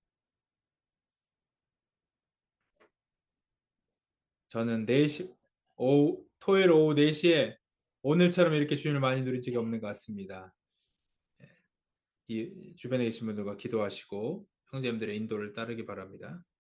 S1: 저는 네 시 오후 토요일 오후 네 시에 오늘처럼 이렇게 주님을 많이 누린 적이 없는 것 같습니다. 이 주변에 계신 분들과 기도하시고 형제님들의 인도를 따르기 바랍니다.